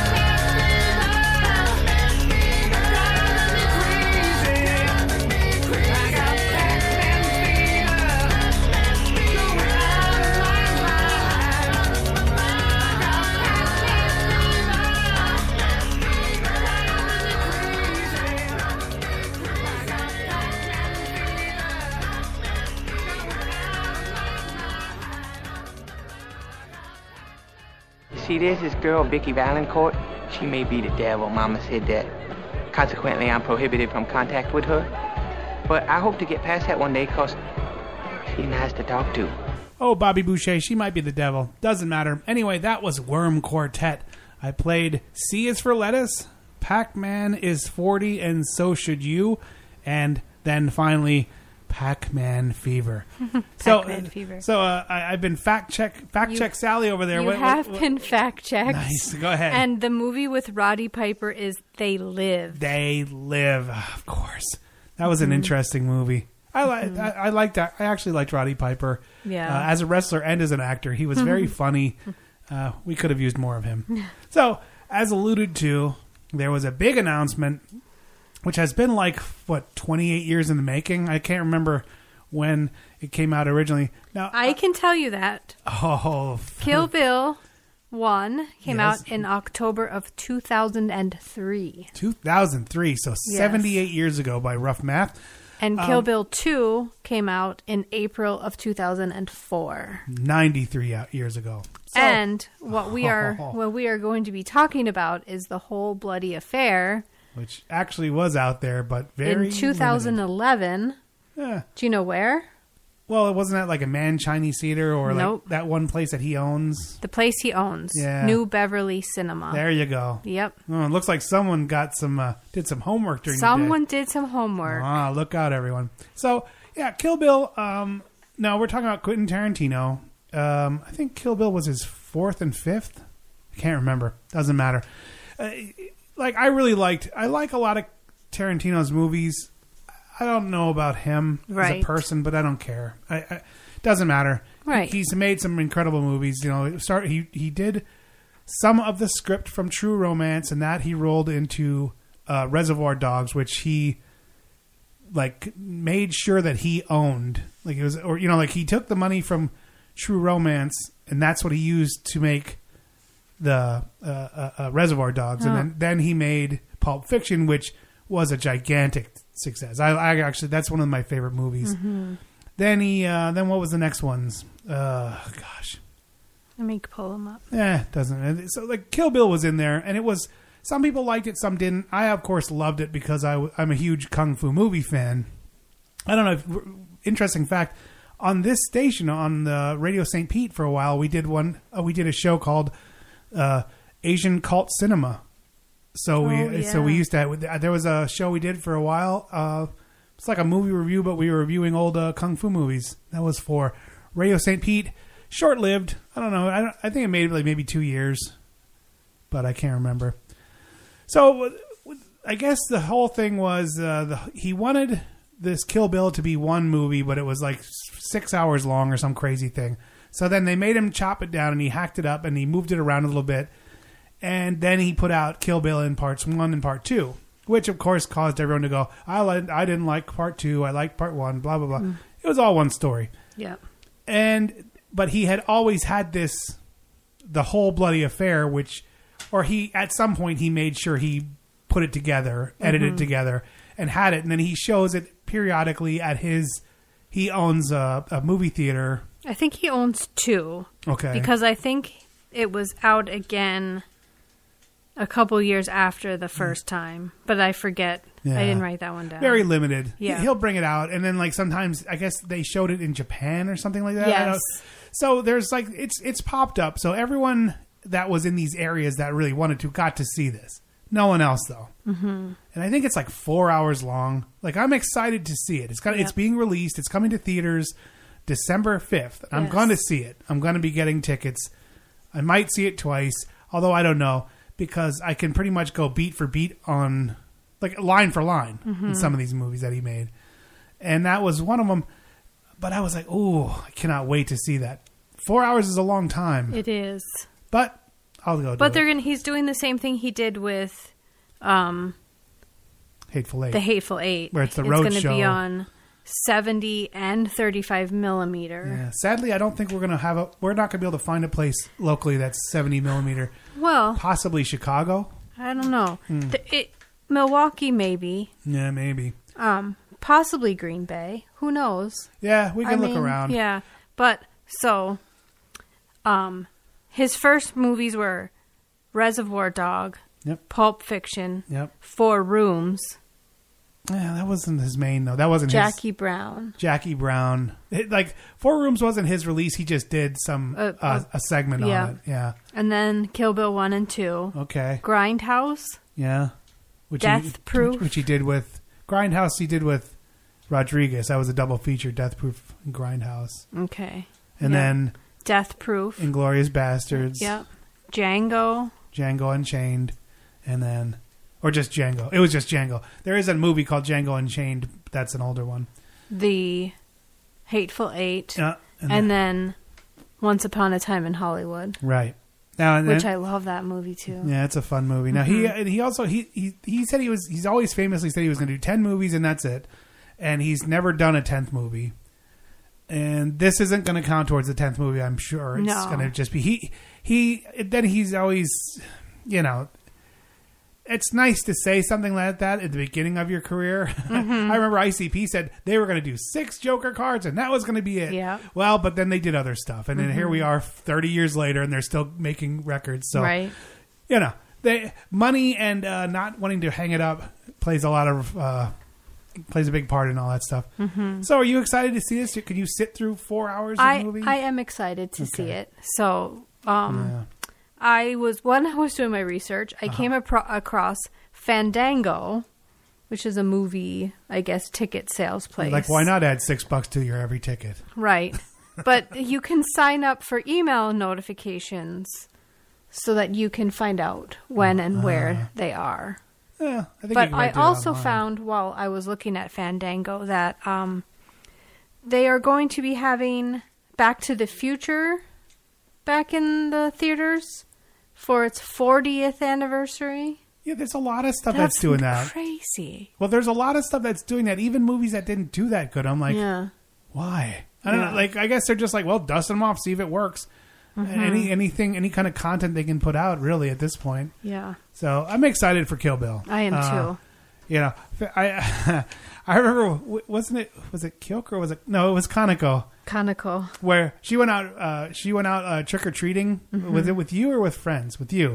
S13: See, there's this girl, Vicky Valancourt. She may be the devil. Mama said that. Consequently, I'm prohibited from contact with her. But I hope to get past that one day because she's nice to talk to.
S3: Oh, Bobby Boucher, she might be the devil. Doesn't matter. Anyway, that was Worm Quartet. I played C is for Lettuce, Pac-Man is forty, and So Should You. And then finally, Pac-Man Fever. so,
S4: Pac-Man Fever.
S3: So uh, I, I've been fact check fact
S4: You-
S3: check Sally over there.
S4: You
S3: What-
S4: have
S3: what-
S4: been fact checked.
S3: Nice. Go ahead.
S4: And the movie with Roddy Piper is They Live.
S3: They Live, of course. That was an
S4: Mhm.
S3: interesting movie. I like. I, I liked that. I actually liked Roddy Piper.
S4: Yeah.
S3: Uh, as a wrestler and as an actor, he was very funny. Uh, we could have used more of him. So, as alluded to, there was a big announcement, which has been like what twenty-eight years in the making. I can't remember when it came out originally. Now,
S4: I can tell you that.
S3: oh,
S4: Kill Bill one came
S3: Yes.
S4: out in October of two thousand three.
S3: two thousand three, so
S4: Yes.
S3: seventy-eight years ago by rough math.
S4: And Kill
S3: Um,
S4: Bill two came out in April of two thousand four.
S3: ninety-three out- years ago. So-
S4: And what we are what we are going to be talking about is the whole bloody affair
S3: which actually was out there, but very
S4: in two thousand eleven.
S3: Yeah.
S4: Do you know where?
S3: Well, it wasn't that like a Man Chinese Theater or
S4: Nope.
S3: like that one place that he owns.
S4: The place he owns,
S3: Yeah.
S4: New Beverly Cinema.
S3: There you go.
S4: Yep.
S3: Oh, it looks like someone got some uh, did some homework during
S4: Someone
S3: the day.
S4: did some homework.
S3: Ah, look out, everyone. So yeah, Kill Bill. Um, no, we're talking about Quentin Tarantino. Um, I think Kill Bill was his fourth and fifth. I can't remember. Doesn't matter. Uh, like I really liked. I like a lot of Tarantino's movies. I don't know about him as
S4: Right.
S3: a person, but I don't care. I, I doesn't matter.
S4: Right.
S3: He's made some incredible movies. You know, it start he he did some of the script from True Romance, and that he rolled into uh, Reservoir Dogs, which he like made sure that he owned. Like it was, or you know, like he took the money from True Romance, and that's what he used to make the uh, uh, uh, Reservoir Dogs, and
S4: Oh.
S3: then then he made Pulp Fiction, which was a gigantic success. I, I actually that's one of my favorite movies.
S4: Mhm.
S3: Then he uh, then what was the next ones? Uh, gosh,
S4: Let me pull them up.
S3: eh, doesn't so like Kill Bill was in there, and it was some people liked it, some didn't. I of course loved it because I w- I'm a huge kung fu movie fan. I don't know. If, interesting fact. On this station, on the Radio Saint Pete, for a while, we did one. Uh, we did a show called uh, Asian Cult Cinema. So we,
S4: Oh, yeah.
S3: so we used to. There was a show we did for a while. Uh, it's like a movie review, but we were reviewing old uh, kung fu movies. That was for Radio Saint Pete. Short lived. I don't know. I, don't, I think it made like maybe two years, but I can't remember. So I guess the whole thing was uh, the, he wanted this Kill Bill to be one movie, but it was like six hours long or some crazy thing. So then they made him chop it down, and he hacked it up, and he moved it around a little bit. And then he put out Kill Bill in parts one and part two, which of course caused everyone to go, I li- I didn't like part two, I liked part one, blah, blah, blah.
S4: Mm.
S3: It was all one story.
S4: Yeah.
S3: And, but he had always had this, the whole bloody affair, which, or he, at some point he made sure he put it together, edited
S4: Mhm.
S3: it together, and had it. And then he shows it periodically at his, he owns a, a movie theater.
S4: I think he owns two.
S3: Okay.
S4: Because I think it was out again a couple years after the first time, but I forget.
S3: Yeah.
S4: I didn't write that one down.
S3: Very limited.
S4: Yeah.
S3: He'll bring it out, and then like sometimes I guess they showed it in Japan or something like that. I
S4: Yes.
S3: don't- So there's like it's it's popped up. So everyone that was in these areas that really wanted to got to see this. No one else though.
S4: Mm-hmm.
S3: And I think it's like four hours long. Like I'm excited to see it. It's got
S4: Yep.
S3: it's being released. It's coming to theaters December fifth. I'm
S4: Yes.
S3: going to see it. I'm going to be getting tickets. I might see it twice, although I don't know because I can pretty much go beat for beat on like line for line
S4: Mhm.
S3: in some of these movies that he made. And that was one of them. But I was like, "Oh, I cannot wait to see that." Four hours is a long time.
S4: It is.
S3: But I'll go do
S4: But
S3: it.
S4: they're gonna. He's doing the same thing he did with, um,
S3: Hateful Eight.
S4: the Hateful Eight,
S3: Where it's the
S4: it's
S3: road
S4: gonna
S3: show.
S4: be on seventy and thirty-five millimeter.
S3: Yeah. Sadly, I don't think we're going to have a... We're not going to be able to find a place locally that's seventy millimeter.
S4: Well,
S3: Possibly Chicago.
S4: I don't know.
S3: Hmm.
S4: The, it, Milwaukee, maybe.
S3: Yeah, maybe.
S4: Um, possibly Green Bay. Who knows?
S3: Yeah, we can
S4: I
S3: look
S4: mean,
S3: around.
S4: Yeah, but so, um, his first movies were Reservoir Dog,
S3: Yep.
S4: Pulp Fiction,
S3: Yep.
S4: Four Rooms,
S3: Yeah, that wasn't his main, though. That wasn't
S4: Jackie
S3: his...
S4: Brown.
S3: Jackie Brown. It, like, Four Rooms wasn't his release. He just did some...
S4: Uh,
S3: uh,
S4: uh,
S3: a segment
S4: yeah.
S3: on it. Yeah.
S4: And then Kill Bill one and two.
S3: Okay.
S4: Grindhouse.
S3: Yeah. Which
S4: Death
S3: he,
S4: Proof.
S3: Which, which he did with... Grindhouse he did with Rodriguez. That was a double feature, Death Proof and Grindhouse.
S4: Okay.
S3: And
S4: Yeah.
S3: then...
S4: Death Proof.
S3: Inglourious Bastards.
S4: Yep. Django.
S3: Django Unchained. And then... Or just Django. It was just Django. There is a movie called Django Unchained. That's an older one.
S4: The Hateful Eight.
S3: Yeah, and
S4: and then Once Upon a Time in Hollywood.
S3: Right. Now, and
S4: Which
S3: then-
S4: I love that movie too.
S3: Yeah, it's a fun movie. Now
S4: Mhm.
S3: he and he also he, he he said he was he's always famously said he was going to do ten movies and that's it, and he's never done a tenth movie. And this isn't going to count towards the tenth movie. I'm sure it's
S4: No.
S3: going to just be he he. Then he's always, you know. It's nice to say something like that at the beginning of your career.
S4: Mhm.
S3: I remember I C P said they were going to do six Joker cards and that was going to be it.
S4: Yeah.
S3: Well, but then they did other stuff, and then here
S4: Mhm.
S3: we are, thirty years later, and they're still making records. So,
S4: Right.
S3: you know, they money and uh, not wanting to hang it up plays a lot of uh, plays a big part in all that stuff.
S4: Mhm.
S3: So, are you excited to see this? Could you sit through four hours of
S4: I,
S3: movie?
S4: I am excited to see
S3: Okay.
S4: it. So, um,
S3: Yeah.
S4: I was, when I was doing my research, I
S3: Uh-huh.
S4: came apro- across Fandango, which is a movie, I guess, ticket sales place.
S3: Like, why not add six bucks to your every ticket?
S4: Right. But you can sign up for email notifications so that you can find out when and where they are.
S3: Yeah, I think you
S4: But
S3: can
S4: I
S3: do it
S4: also
S3: online.
S4: found while I was looking at Fandango that um, they are going to be having Back to the Future back in the theaters for its fortieth anniversary.
S3: Yeah, there's a lot of stuff that's, doing that.
S4: Crazy.
S3: Well, there's a lot of stuff that's doing that. Even movies that didn't do that good. I'm like,
S4: Yeah.
S3: why? I don't
S4: Yeah.
S3: know. Like, I guess they're just like, well, dust them off, see if it works.
S4: Mhm.
S3: Any anything, any kind of content they can put out, really, at this point.
S4: Yeah.
S3: So I'm excited for Kill Bill.
S4: I am
S3: Uh,
S4: too.
S3: You know, I I remember, wasn't it? Was it Kyoko or was it? No, it was Kaneko.
S4: Kaneko.
S3: Where she went out, uh, she went out uh, trick or treating.
S4: Mhm.
S3: Was it with you or with friends? With you.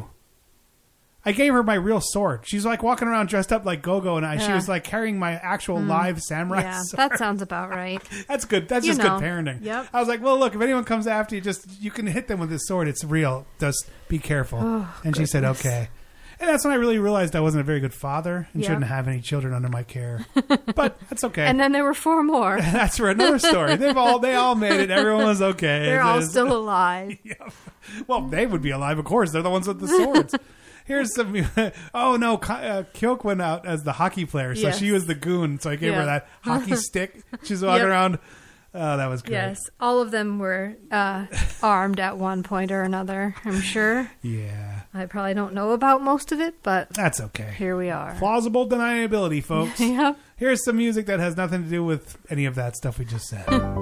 S3: I gave her my real sword. She's like walking around dressed up like Go-Go, and I, she
S4: Yeah.
S3: was like carrying my actual
S4: Mm.
S3: live samurai
S4: Yeah,
S3: sword.
S4: that sounds about right.
S3: That's good. That's
S4: You
S3: just
S4: know.
S3: good parenting.
S4: Yep.
S3: I was like, well, look, if anyone comes after you, just you can hit them with this sword. It's real. Just be careful.
S4: Oh,
S3: and she said,
S4: goodness.
S3: okay. And that's when I really realized I wasn't a very good father and
S4: Yep.
S3: shouldn't have any children under my care. But that's okay.
S4: And then there were four more.
S3: That's for another story. They've all they all made it. Everyone was okay.
S4: They're
S3: It
S4: all
S3: is-
S4: still alive.
S3: Well, they would be alive, of course. They're the ones with the swords. Here's some. Oh no, Ka- uh, Kyok went out as the hockey player, so
S4: Yes.
S3: she was the goon. So I gave
S4: Yeah.
S3: her that hockey stick. She's walking
S4: Yep.
S3: around. Oh, that was great.
S4: Yes, all of them were uh, armed at one point or another, I'm sure.
S3: Yeah.
S4: I probably don't know about most of it, but
S3: That's okay.
S4: here we are.
S3: Plausible deniability, folks.
S4: Yep.
S3: Here's some music that has nothing to do with any of that stuff we just said.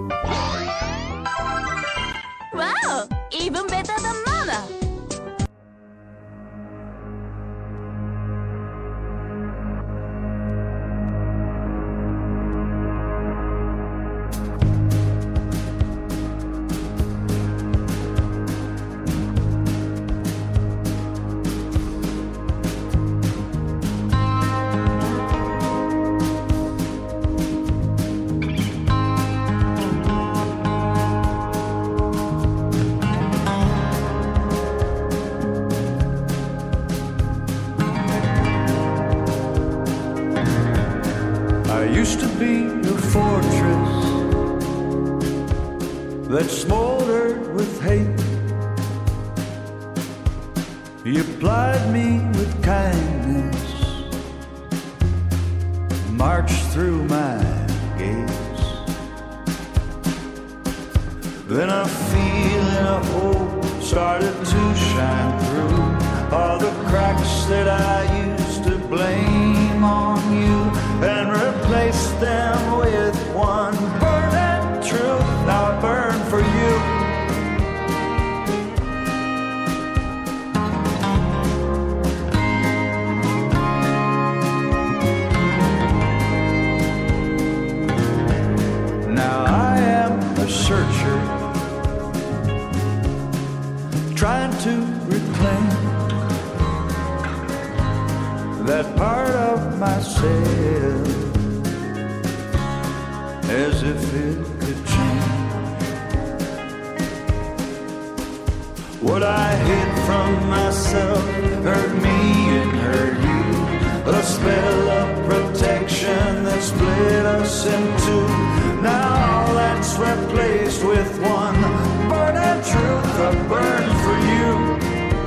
S14: Wow, even better than Mama.
S15: I used to be a fortress that smoldered with hate. You plied me with kindness, marched through my gates. Then a feeling of hope started to shine through all the cracks that I used to blame on you, and replace them with one burning truth. Now I burn for you. Now I am a searcher, trying to reclaim that part of myself, as if it could change. What I hid from myself hurt me and hurt you. A spell of protection that split us in two. Now all that's replaced with one burning truth. I burn for you.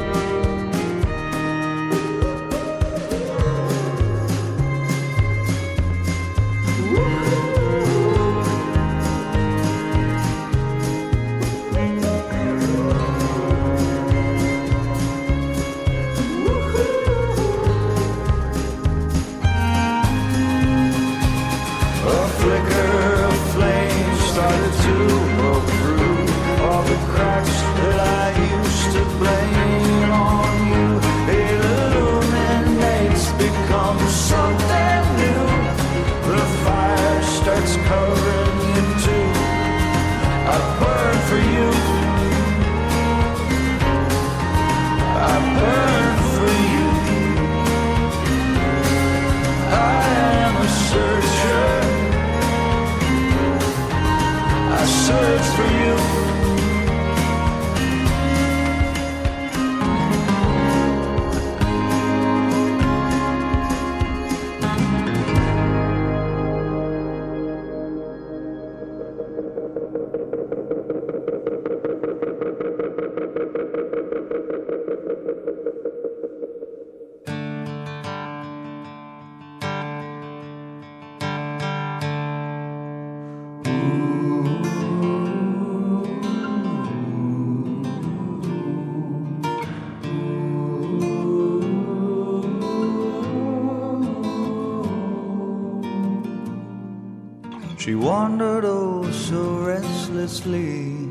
S15: She wandered oh so restlessly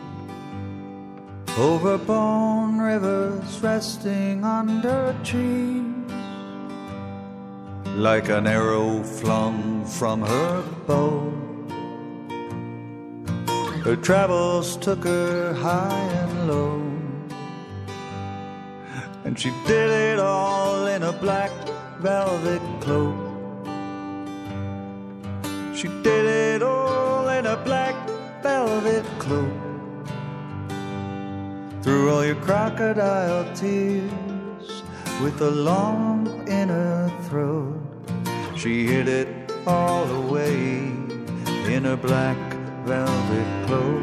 S15: over bone rivers, resting under trees, like an arrow flung from her bow. Her travels took her high and low, and she did it all in a black velvet cloak. She did it all in a black velvet cloak. Through all your crocodile tears, with a lump in her throat, she hid it all away in her black velvet cloak.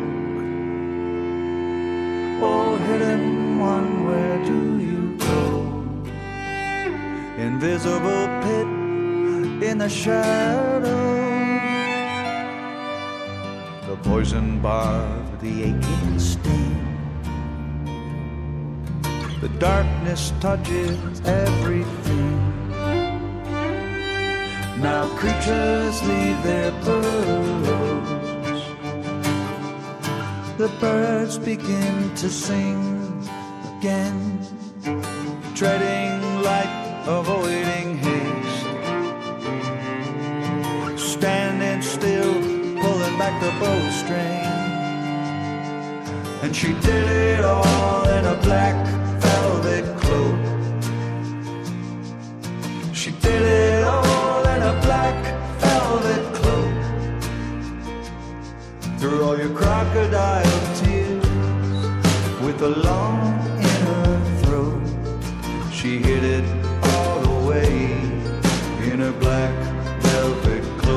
S15: Oh, hidden one, where do you go? Invisible pit in the shadow, the poison barb, the aching sting. The darkness touches everything. Now creatures leave their burrows. The birds begin to sing again, treading light, avoiding haste, standing still, pulling back the bowstring. And she did it all in a black velvet cloak. She did it all in a black velvet cloak. Through all your crocodile tears, with a lump in her throat, she hid it all away in her black velvet cloak.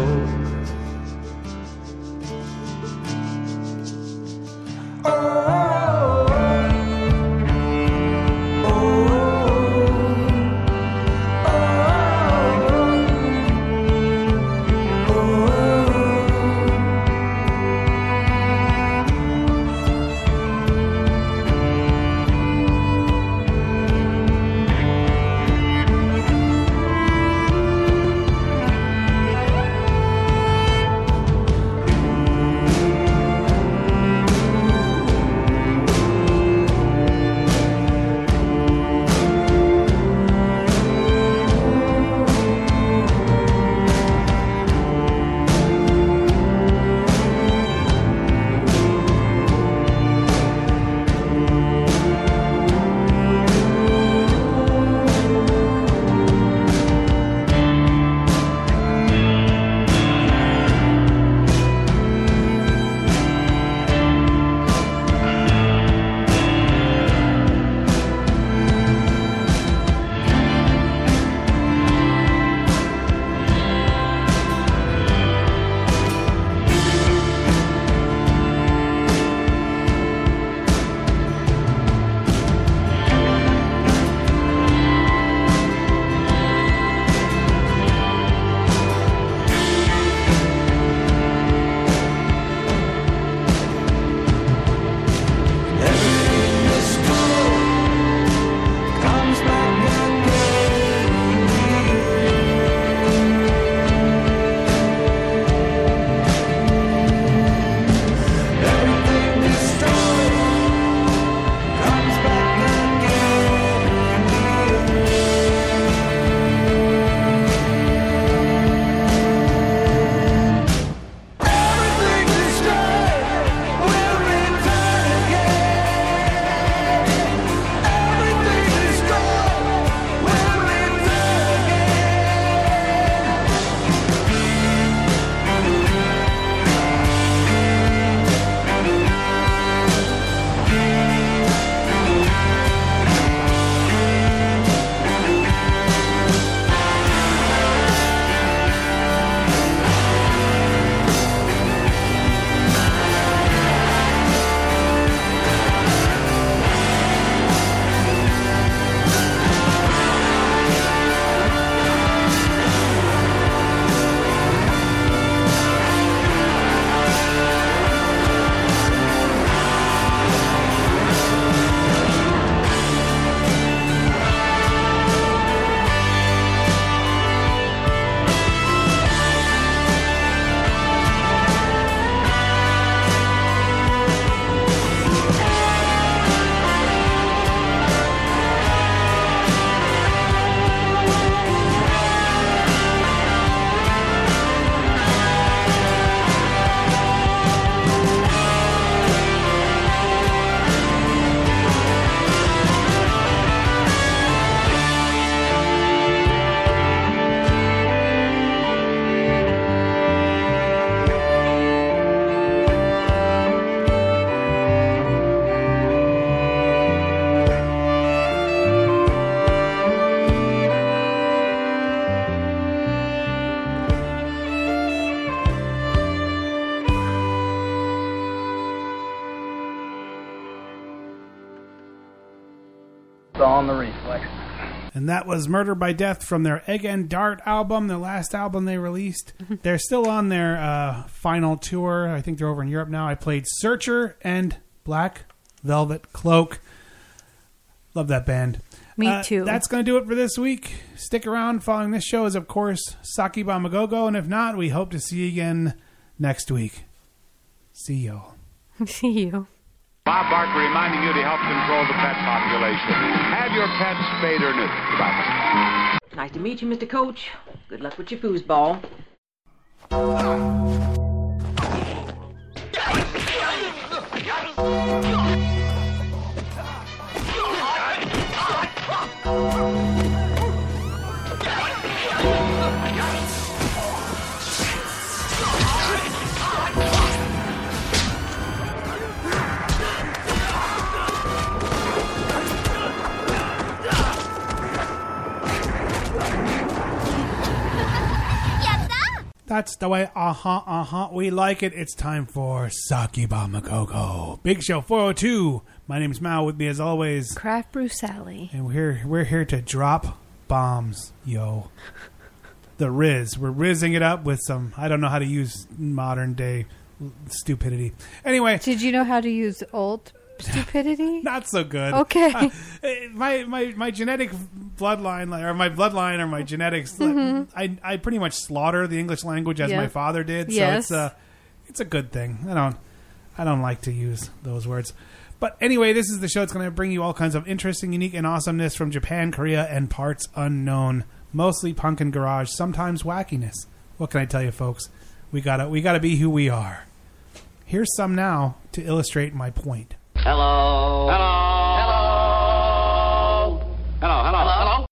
S16: on the reflex.
S3: And that was Murder by Death from their Egg and Dart album, their last album they released. They're still on their uh, final tour. I think they're over in Europe now. I played Searcher and Black Velvet Cloak. Love that band.
S4: Me
S3: uh,
S4: too.
S3: That's going to do it for this week. Stick around. Following this show is, of course, Saki Bamagogo. And if not, we hope to see you again next week. See y'all.
S4: See you.
S17: Bob Barker reminding you to help control the pet population. Have your pets spayed or neutered. Bye-bye.
S18: Nice to meet you, Mister Coach. Good luck with your foosball.
S3: That's the way, uh-huh, uh-huh, we like it. It's time for Saki Bamagogo. Big Show four oh two. My name's Mal. With me, as always,
S4: Craft Brew Sally.
S3: And we're we're here to drop bombs, yo. The Riz. We're rizzing it up with some, I don't know how to use modern day stupidity. Anyway.
S4: Did you know how to use old stupidity?
S3: Not so good.
S4: Okay.
S3: Uh, my, my my genetic bloodline, or my bloodline, or my genetics,
S4: Mm-hmm.
S3: I I pretty much slaughter the English language as
S4: Yep.
S3: my father did. So
S4: Yes.
S3: it's a it's a good thing. I don't I don't like to use those words. But anyway, this is the show that's going to bring you all kinds of interesting, unique, and awesomeness from Japan, Korea, and parts unknown. Mostly punk and garage, sometimes wackiness. What can I tell you, folks? We gotta we gotta be who we are. Here's some now to illustrate my point.
S17: Hello. Hello. Hello. Hello. Hello. Hello.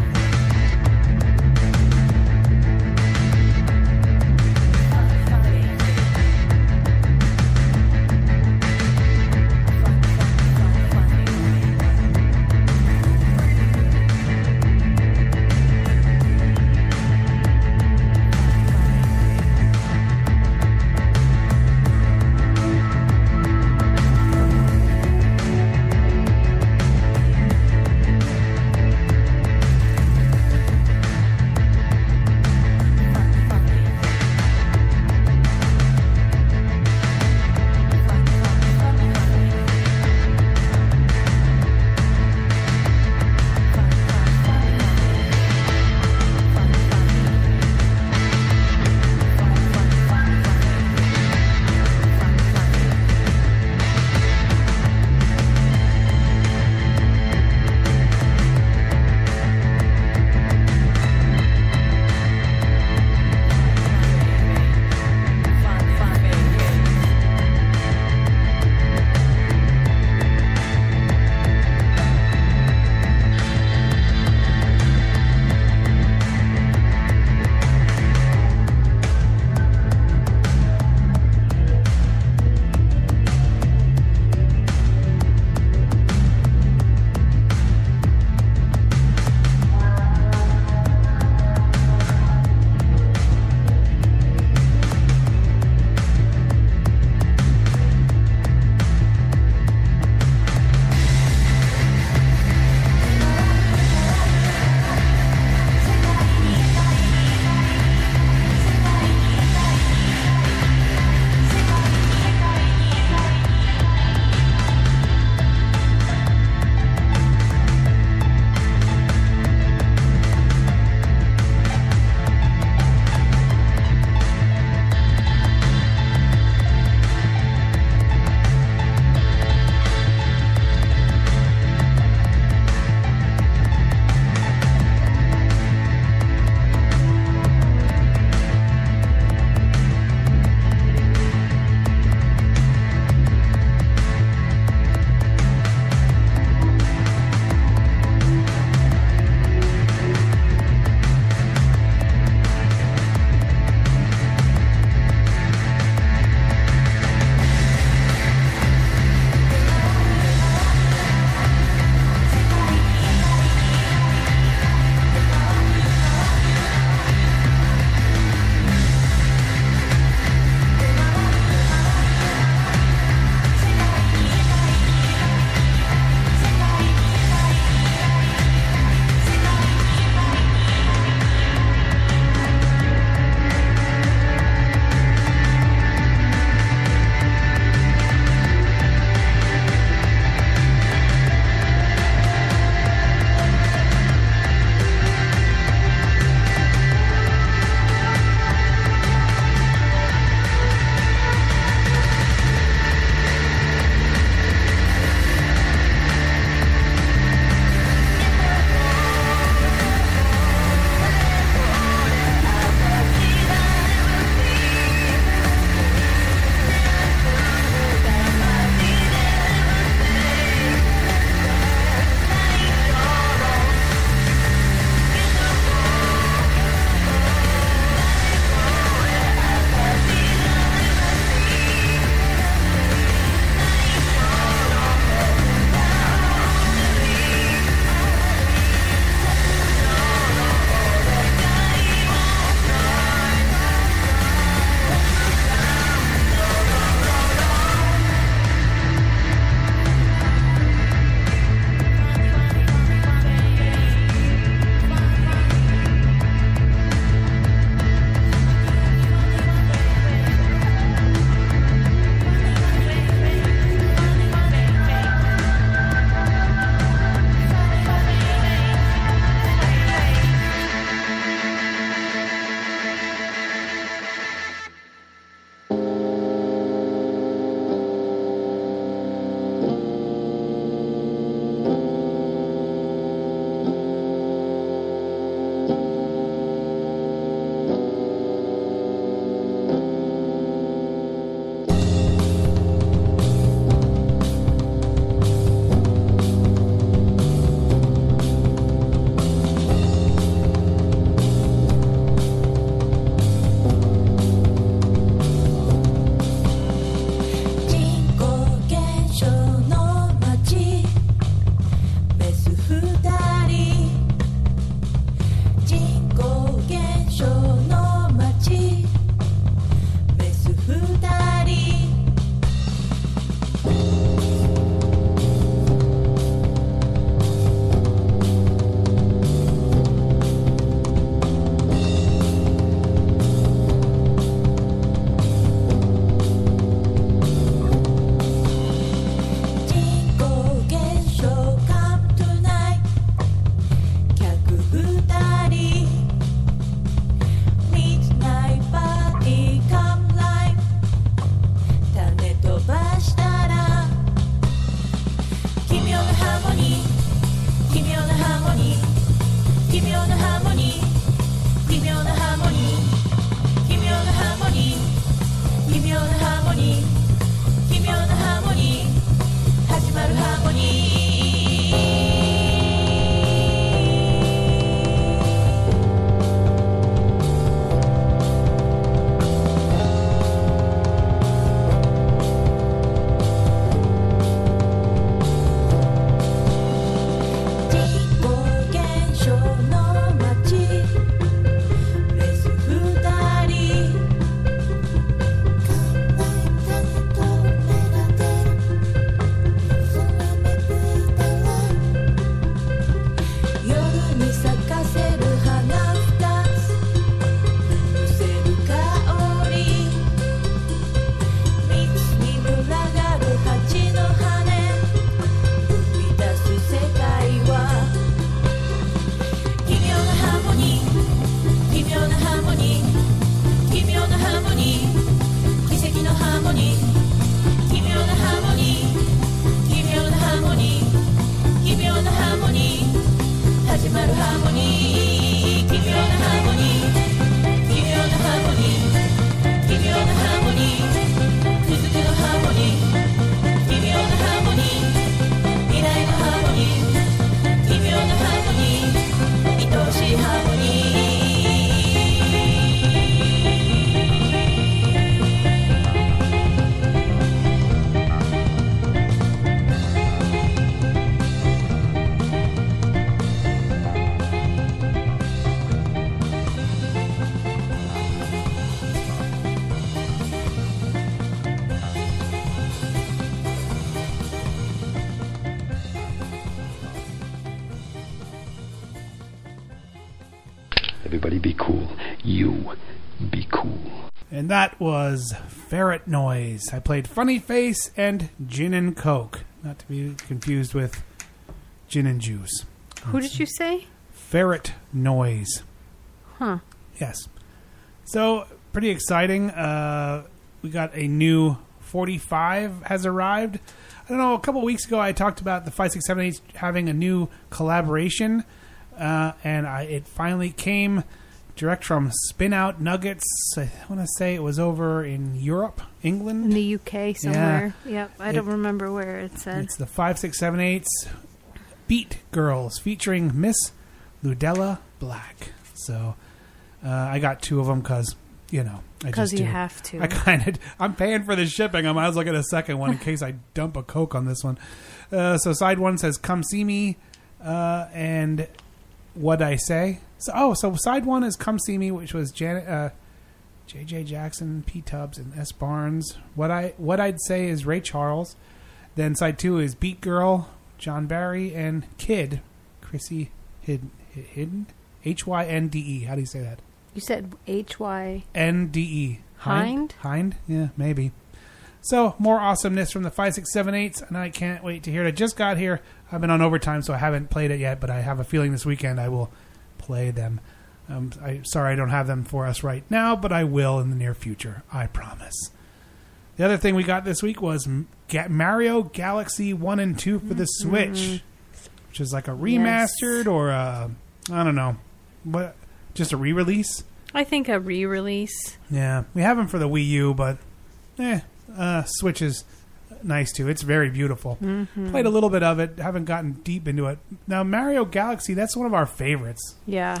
S16: Everybody be cool. You be cool.
S3: And that was Ferret Noise. I played Funny Face and Gin and Coke. Not to be confused with Gin and Juice.
S4: Who did you say?
S3: Ferret Noise.
S4: Huh.
S3: Yes. So, pretty exciting. Uh, we got a new forty-five has arrived. I don't know, a couple weeks ago I talked about the five six seven eight having a new collaboration. Uh, and I, it finally came direct from Spin Out Nuggets. I want to say it was over in Europe, England.
S4: In the U K somewhere.
S3: Yeah.
S4: Yep. I
S3: It-
S4: don't remember where it said.
S3: It's the five six seven eight's Beat Girls featuring Miss Ludella Black. So uh, I got two of them because, you know, I
S4: 'Cause
S3: just
S4: you
S3: do.
S4: have to.
S3: I kind of, I'm paying for the shipping. I might as well get a second one in case I dump a Coke on this one. Uh, so side one says, "Come see me," uh, and What'd I Say? So, oh, so side one is "Come See Me," which was Janet, uh, J J Jackson, P. Tubbs, and S. Barnes. What I what I'd say is Ray Charles. Then side two is "Beat Girl," John Barry, and "Kid," Chrissy Hidden, Hidden, H Y N D E. How do you say that?
S4: You said H Y
S3: N D E.
S4: Hind?
S3: Hind? Yeah, maybe. So, more awesomeness from the five six seven eights, and I can't wait to hear it. I just got here. I've been on overtime, so I haven't played it yet, but I have a feeling this weekend I will play them. Um, I sorry I don't have them for us right now, but I will in the near future. I promise. The other thing we got this week was M- Ga- Mario Galaxy one and two for the Switch,
S4: Mm-hmm.
S3: which is like a remastered or a, I don't know, what, just a re-release.
S4: I think a re-release.
S3: Yeah, we have them for the Wii U, but eh, uh, Switch is nice too. It's very beautiful.
S4: Mhm.
S3: Played a little bit of it, haven't gotten deep into it. Now, Mario Galaxy, that's one of our favorites.
S4: Yeah.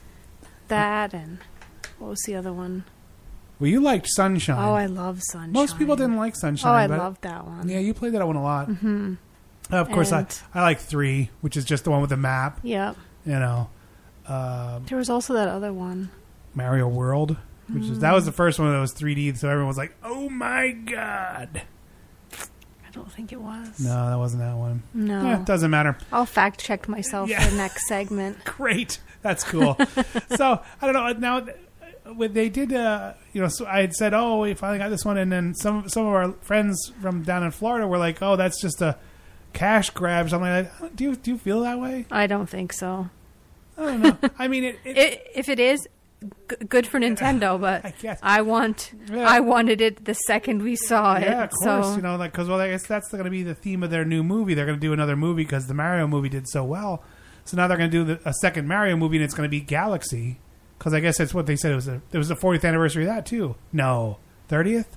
S4: That and what was the other one?
S3: Well, you liked Sunshine.
S4: Oh, I love Sunshine.
S3: Most people didn't like Sunshine.
S4: Oh, I
S3: but
S4: loved that one.
S3: Yeah, you played that one a lot.
S4: Mm-hmm.
S3: Uh, of course, I,
S4: And-
S3: I like three, which is just the one with the map.
S4: Yep.
S3: You know, um,
S4: There was also that other one.
S3: Mario World, which is that was the first one that was three D, so everyone was like, "Oh my god!"
S4: I don't think it was.
S3: No, that wasn't that one.
S4: No.
S3: Yeah, it doesn't matter.
S4: I'll fact check myself
S3: Yeah.
S4: for the next segment.
S3: Great, that's cool. So I don't know. Now, when they did, uh, you know, so I had said, "Oh, we finally got this one," and then some some of our friends from down in Florida were like, "Oh, that's just a cash grab." So I'm like, "Do you do you feel that way?"
S4: I don't think so.
S3: I don't know. I mean, it, it,
S4: I if it is, g- good for Nintendo, but I,
S3: guess.
S4: want,
S3: Yeah.
S4: I wanted it the second we saw it.
S3: Yeah, of course.
S4: So
S3: You know, like because well, I guess that's going to be the theme of their new movie. They're going to do another movie because the Mario movie did so well. So now they're going to do the, a second Mario movie, and it's going to be Galaxy. Because I guess that's what they said. It was a, it was the fortieth anniversary of that too. No, thirtieth.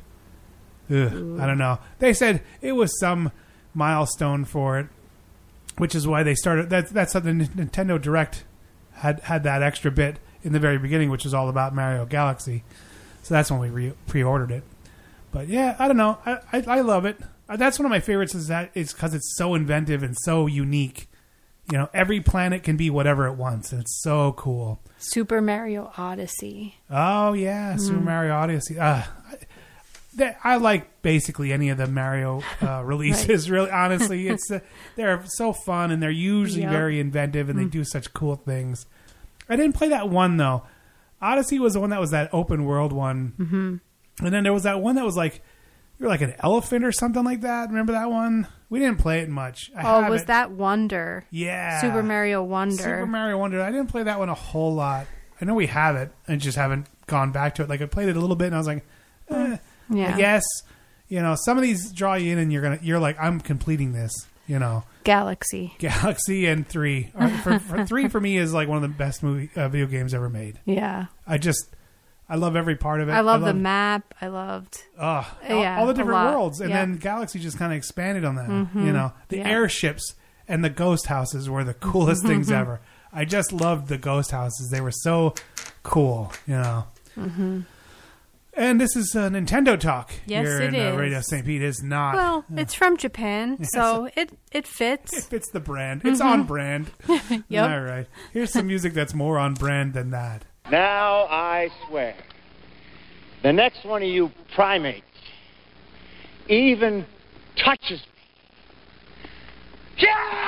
S3: Ugh, I don't know. They said it was some milestone for it, which is why they started. That's that's how the N- Nintendo Direct had had that extra bit in the very beginning, which was all about Mario Galaxy. So that's when we re- pre-ordered it. But yeah, I don't know. I, I, I love it. Uh, That's one of my favorites. Is that it's because it's so inventive and so unique. You know, every planet can be whatever it wants, and it's so cool.
S4: Super Mario Odyssey.
S3: Oh yeah, Super
S4: Mm.
S3: Mario Odyssey. Uh, I, that, I like basically any of the Mario uh, releases. Really, honestly, it's uh, they're so fun and they're usually
S4: Yep.
S3: very inventive and they
S4: Mm.
S3: do such cool things. I didn't play that one though. Odyssey was the one that was that open world one,
S4: Mhm.
S3: and then there was that one that was like you're like an elephant or something like that. Remember that one? We didn't play it much. I
S4: Oh,
S3: have
S4: was
S3: it.
S4: that Wonder?
S3: Yeah.
S4: Super Mario Wonder.
S3: Super Mario Wonder. I didn't play that one a whole lot. I know we have it. I just haven't gone back to it. Like I played it a little bit, and I was like, eh,
S4: Yeah.
S3: I guess you know some of these draw you in, and you're gonna you're like I'm completing this. You know,
S4: Galaxy.
S3: Galaxy and three. Or for, for, three for me is like one of the best movie uh, video games ever made.
S4: Yeah.
S3: I just I love every part of it.
S4: I love the map. I loved.
S3: Oh, all,
S4: yeah,
S3: all the
S4: a
S3: different
S4: lot.
S3: worlds, and
S4: Yep.
S3: then Galaxy just kind of expanded on that.
S4: Mhm.
S3: You know, the
S4: Yeah.
S3: airships and the ghost houses were the coolest things ever. I just loved the ghost houses; they were so cool. You know.
S4: Mm-hmm.
S3: And this is uh, Nintendo talk
S4: Yes,
S3: here
S4: it
S3: in uh,
S4: is.
S3: Radio Saint Pete. It's not.
S4: Well,
S3: uh,
S4: it's from Japan,
S3: Yes.
S4: so it it fits.
S3: It fits the brand. It's
S4: Mhm.
S3: on brand.
S4: Yep.
S3: All right. Here's some music that's more on brand than that.
S19: Now I swear, the next one of you primates even touches me. Yeah!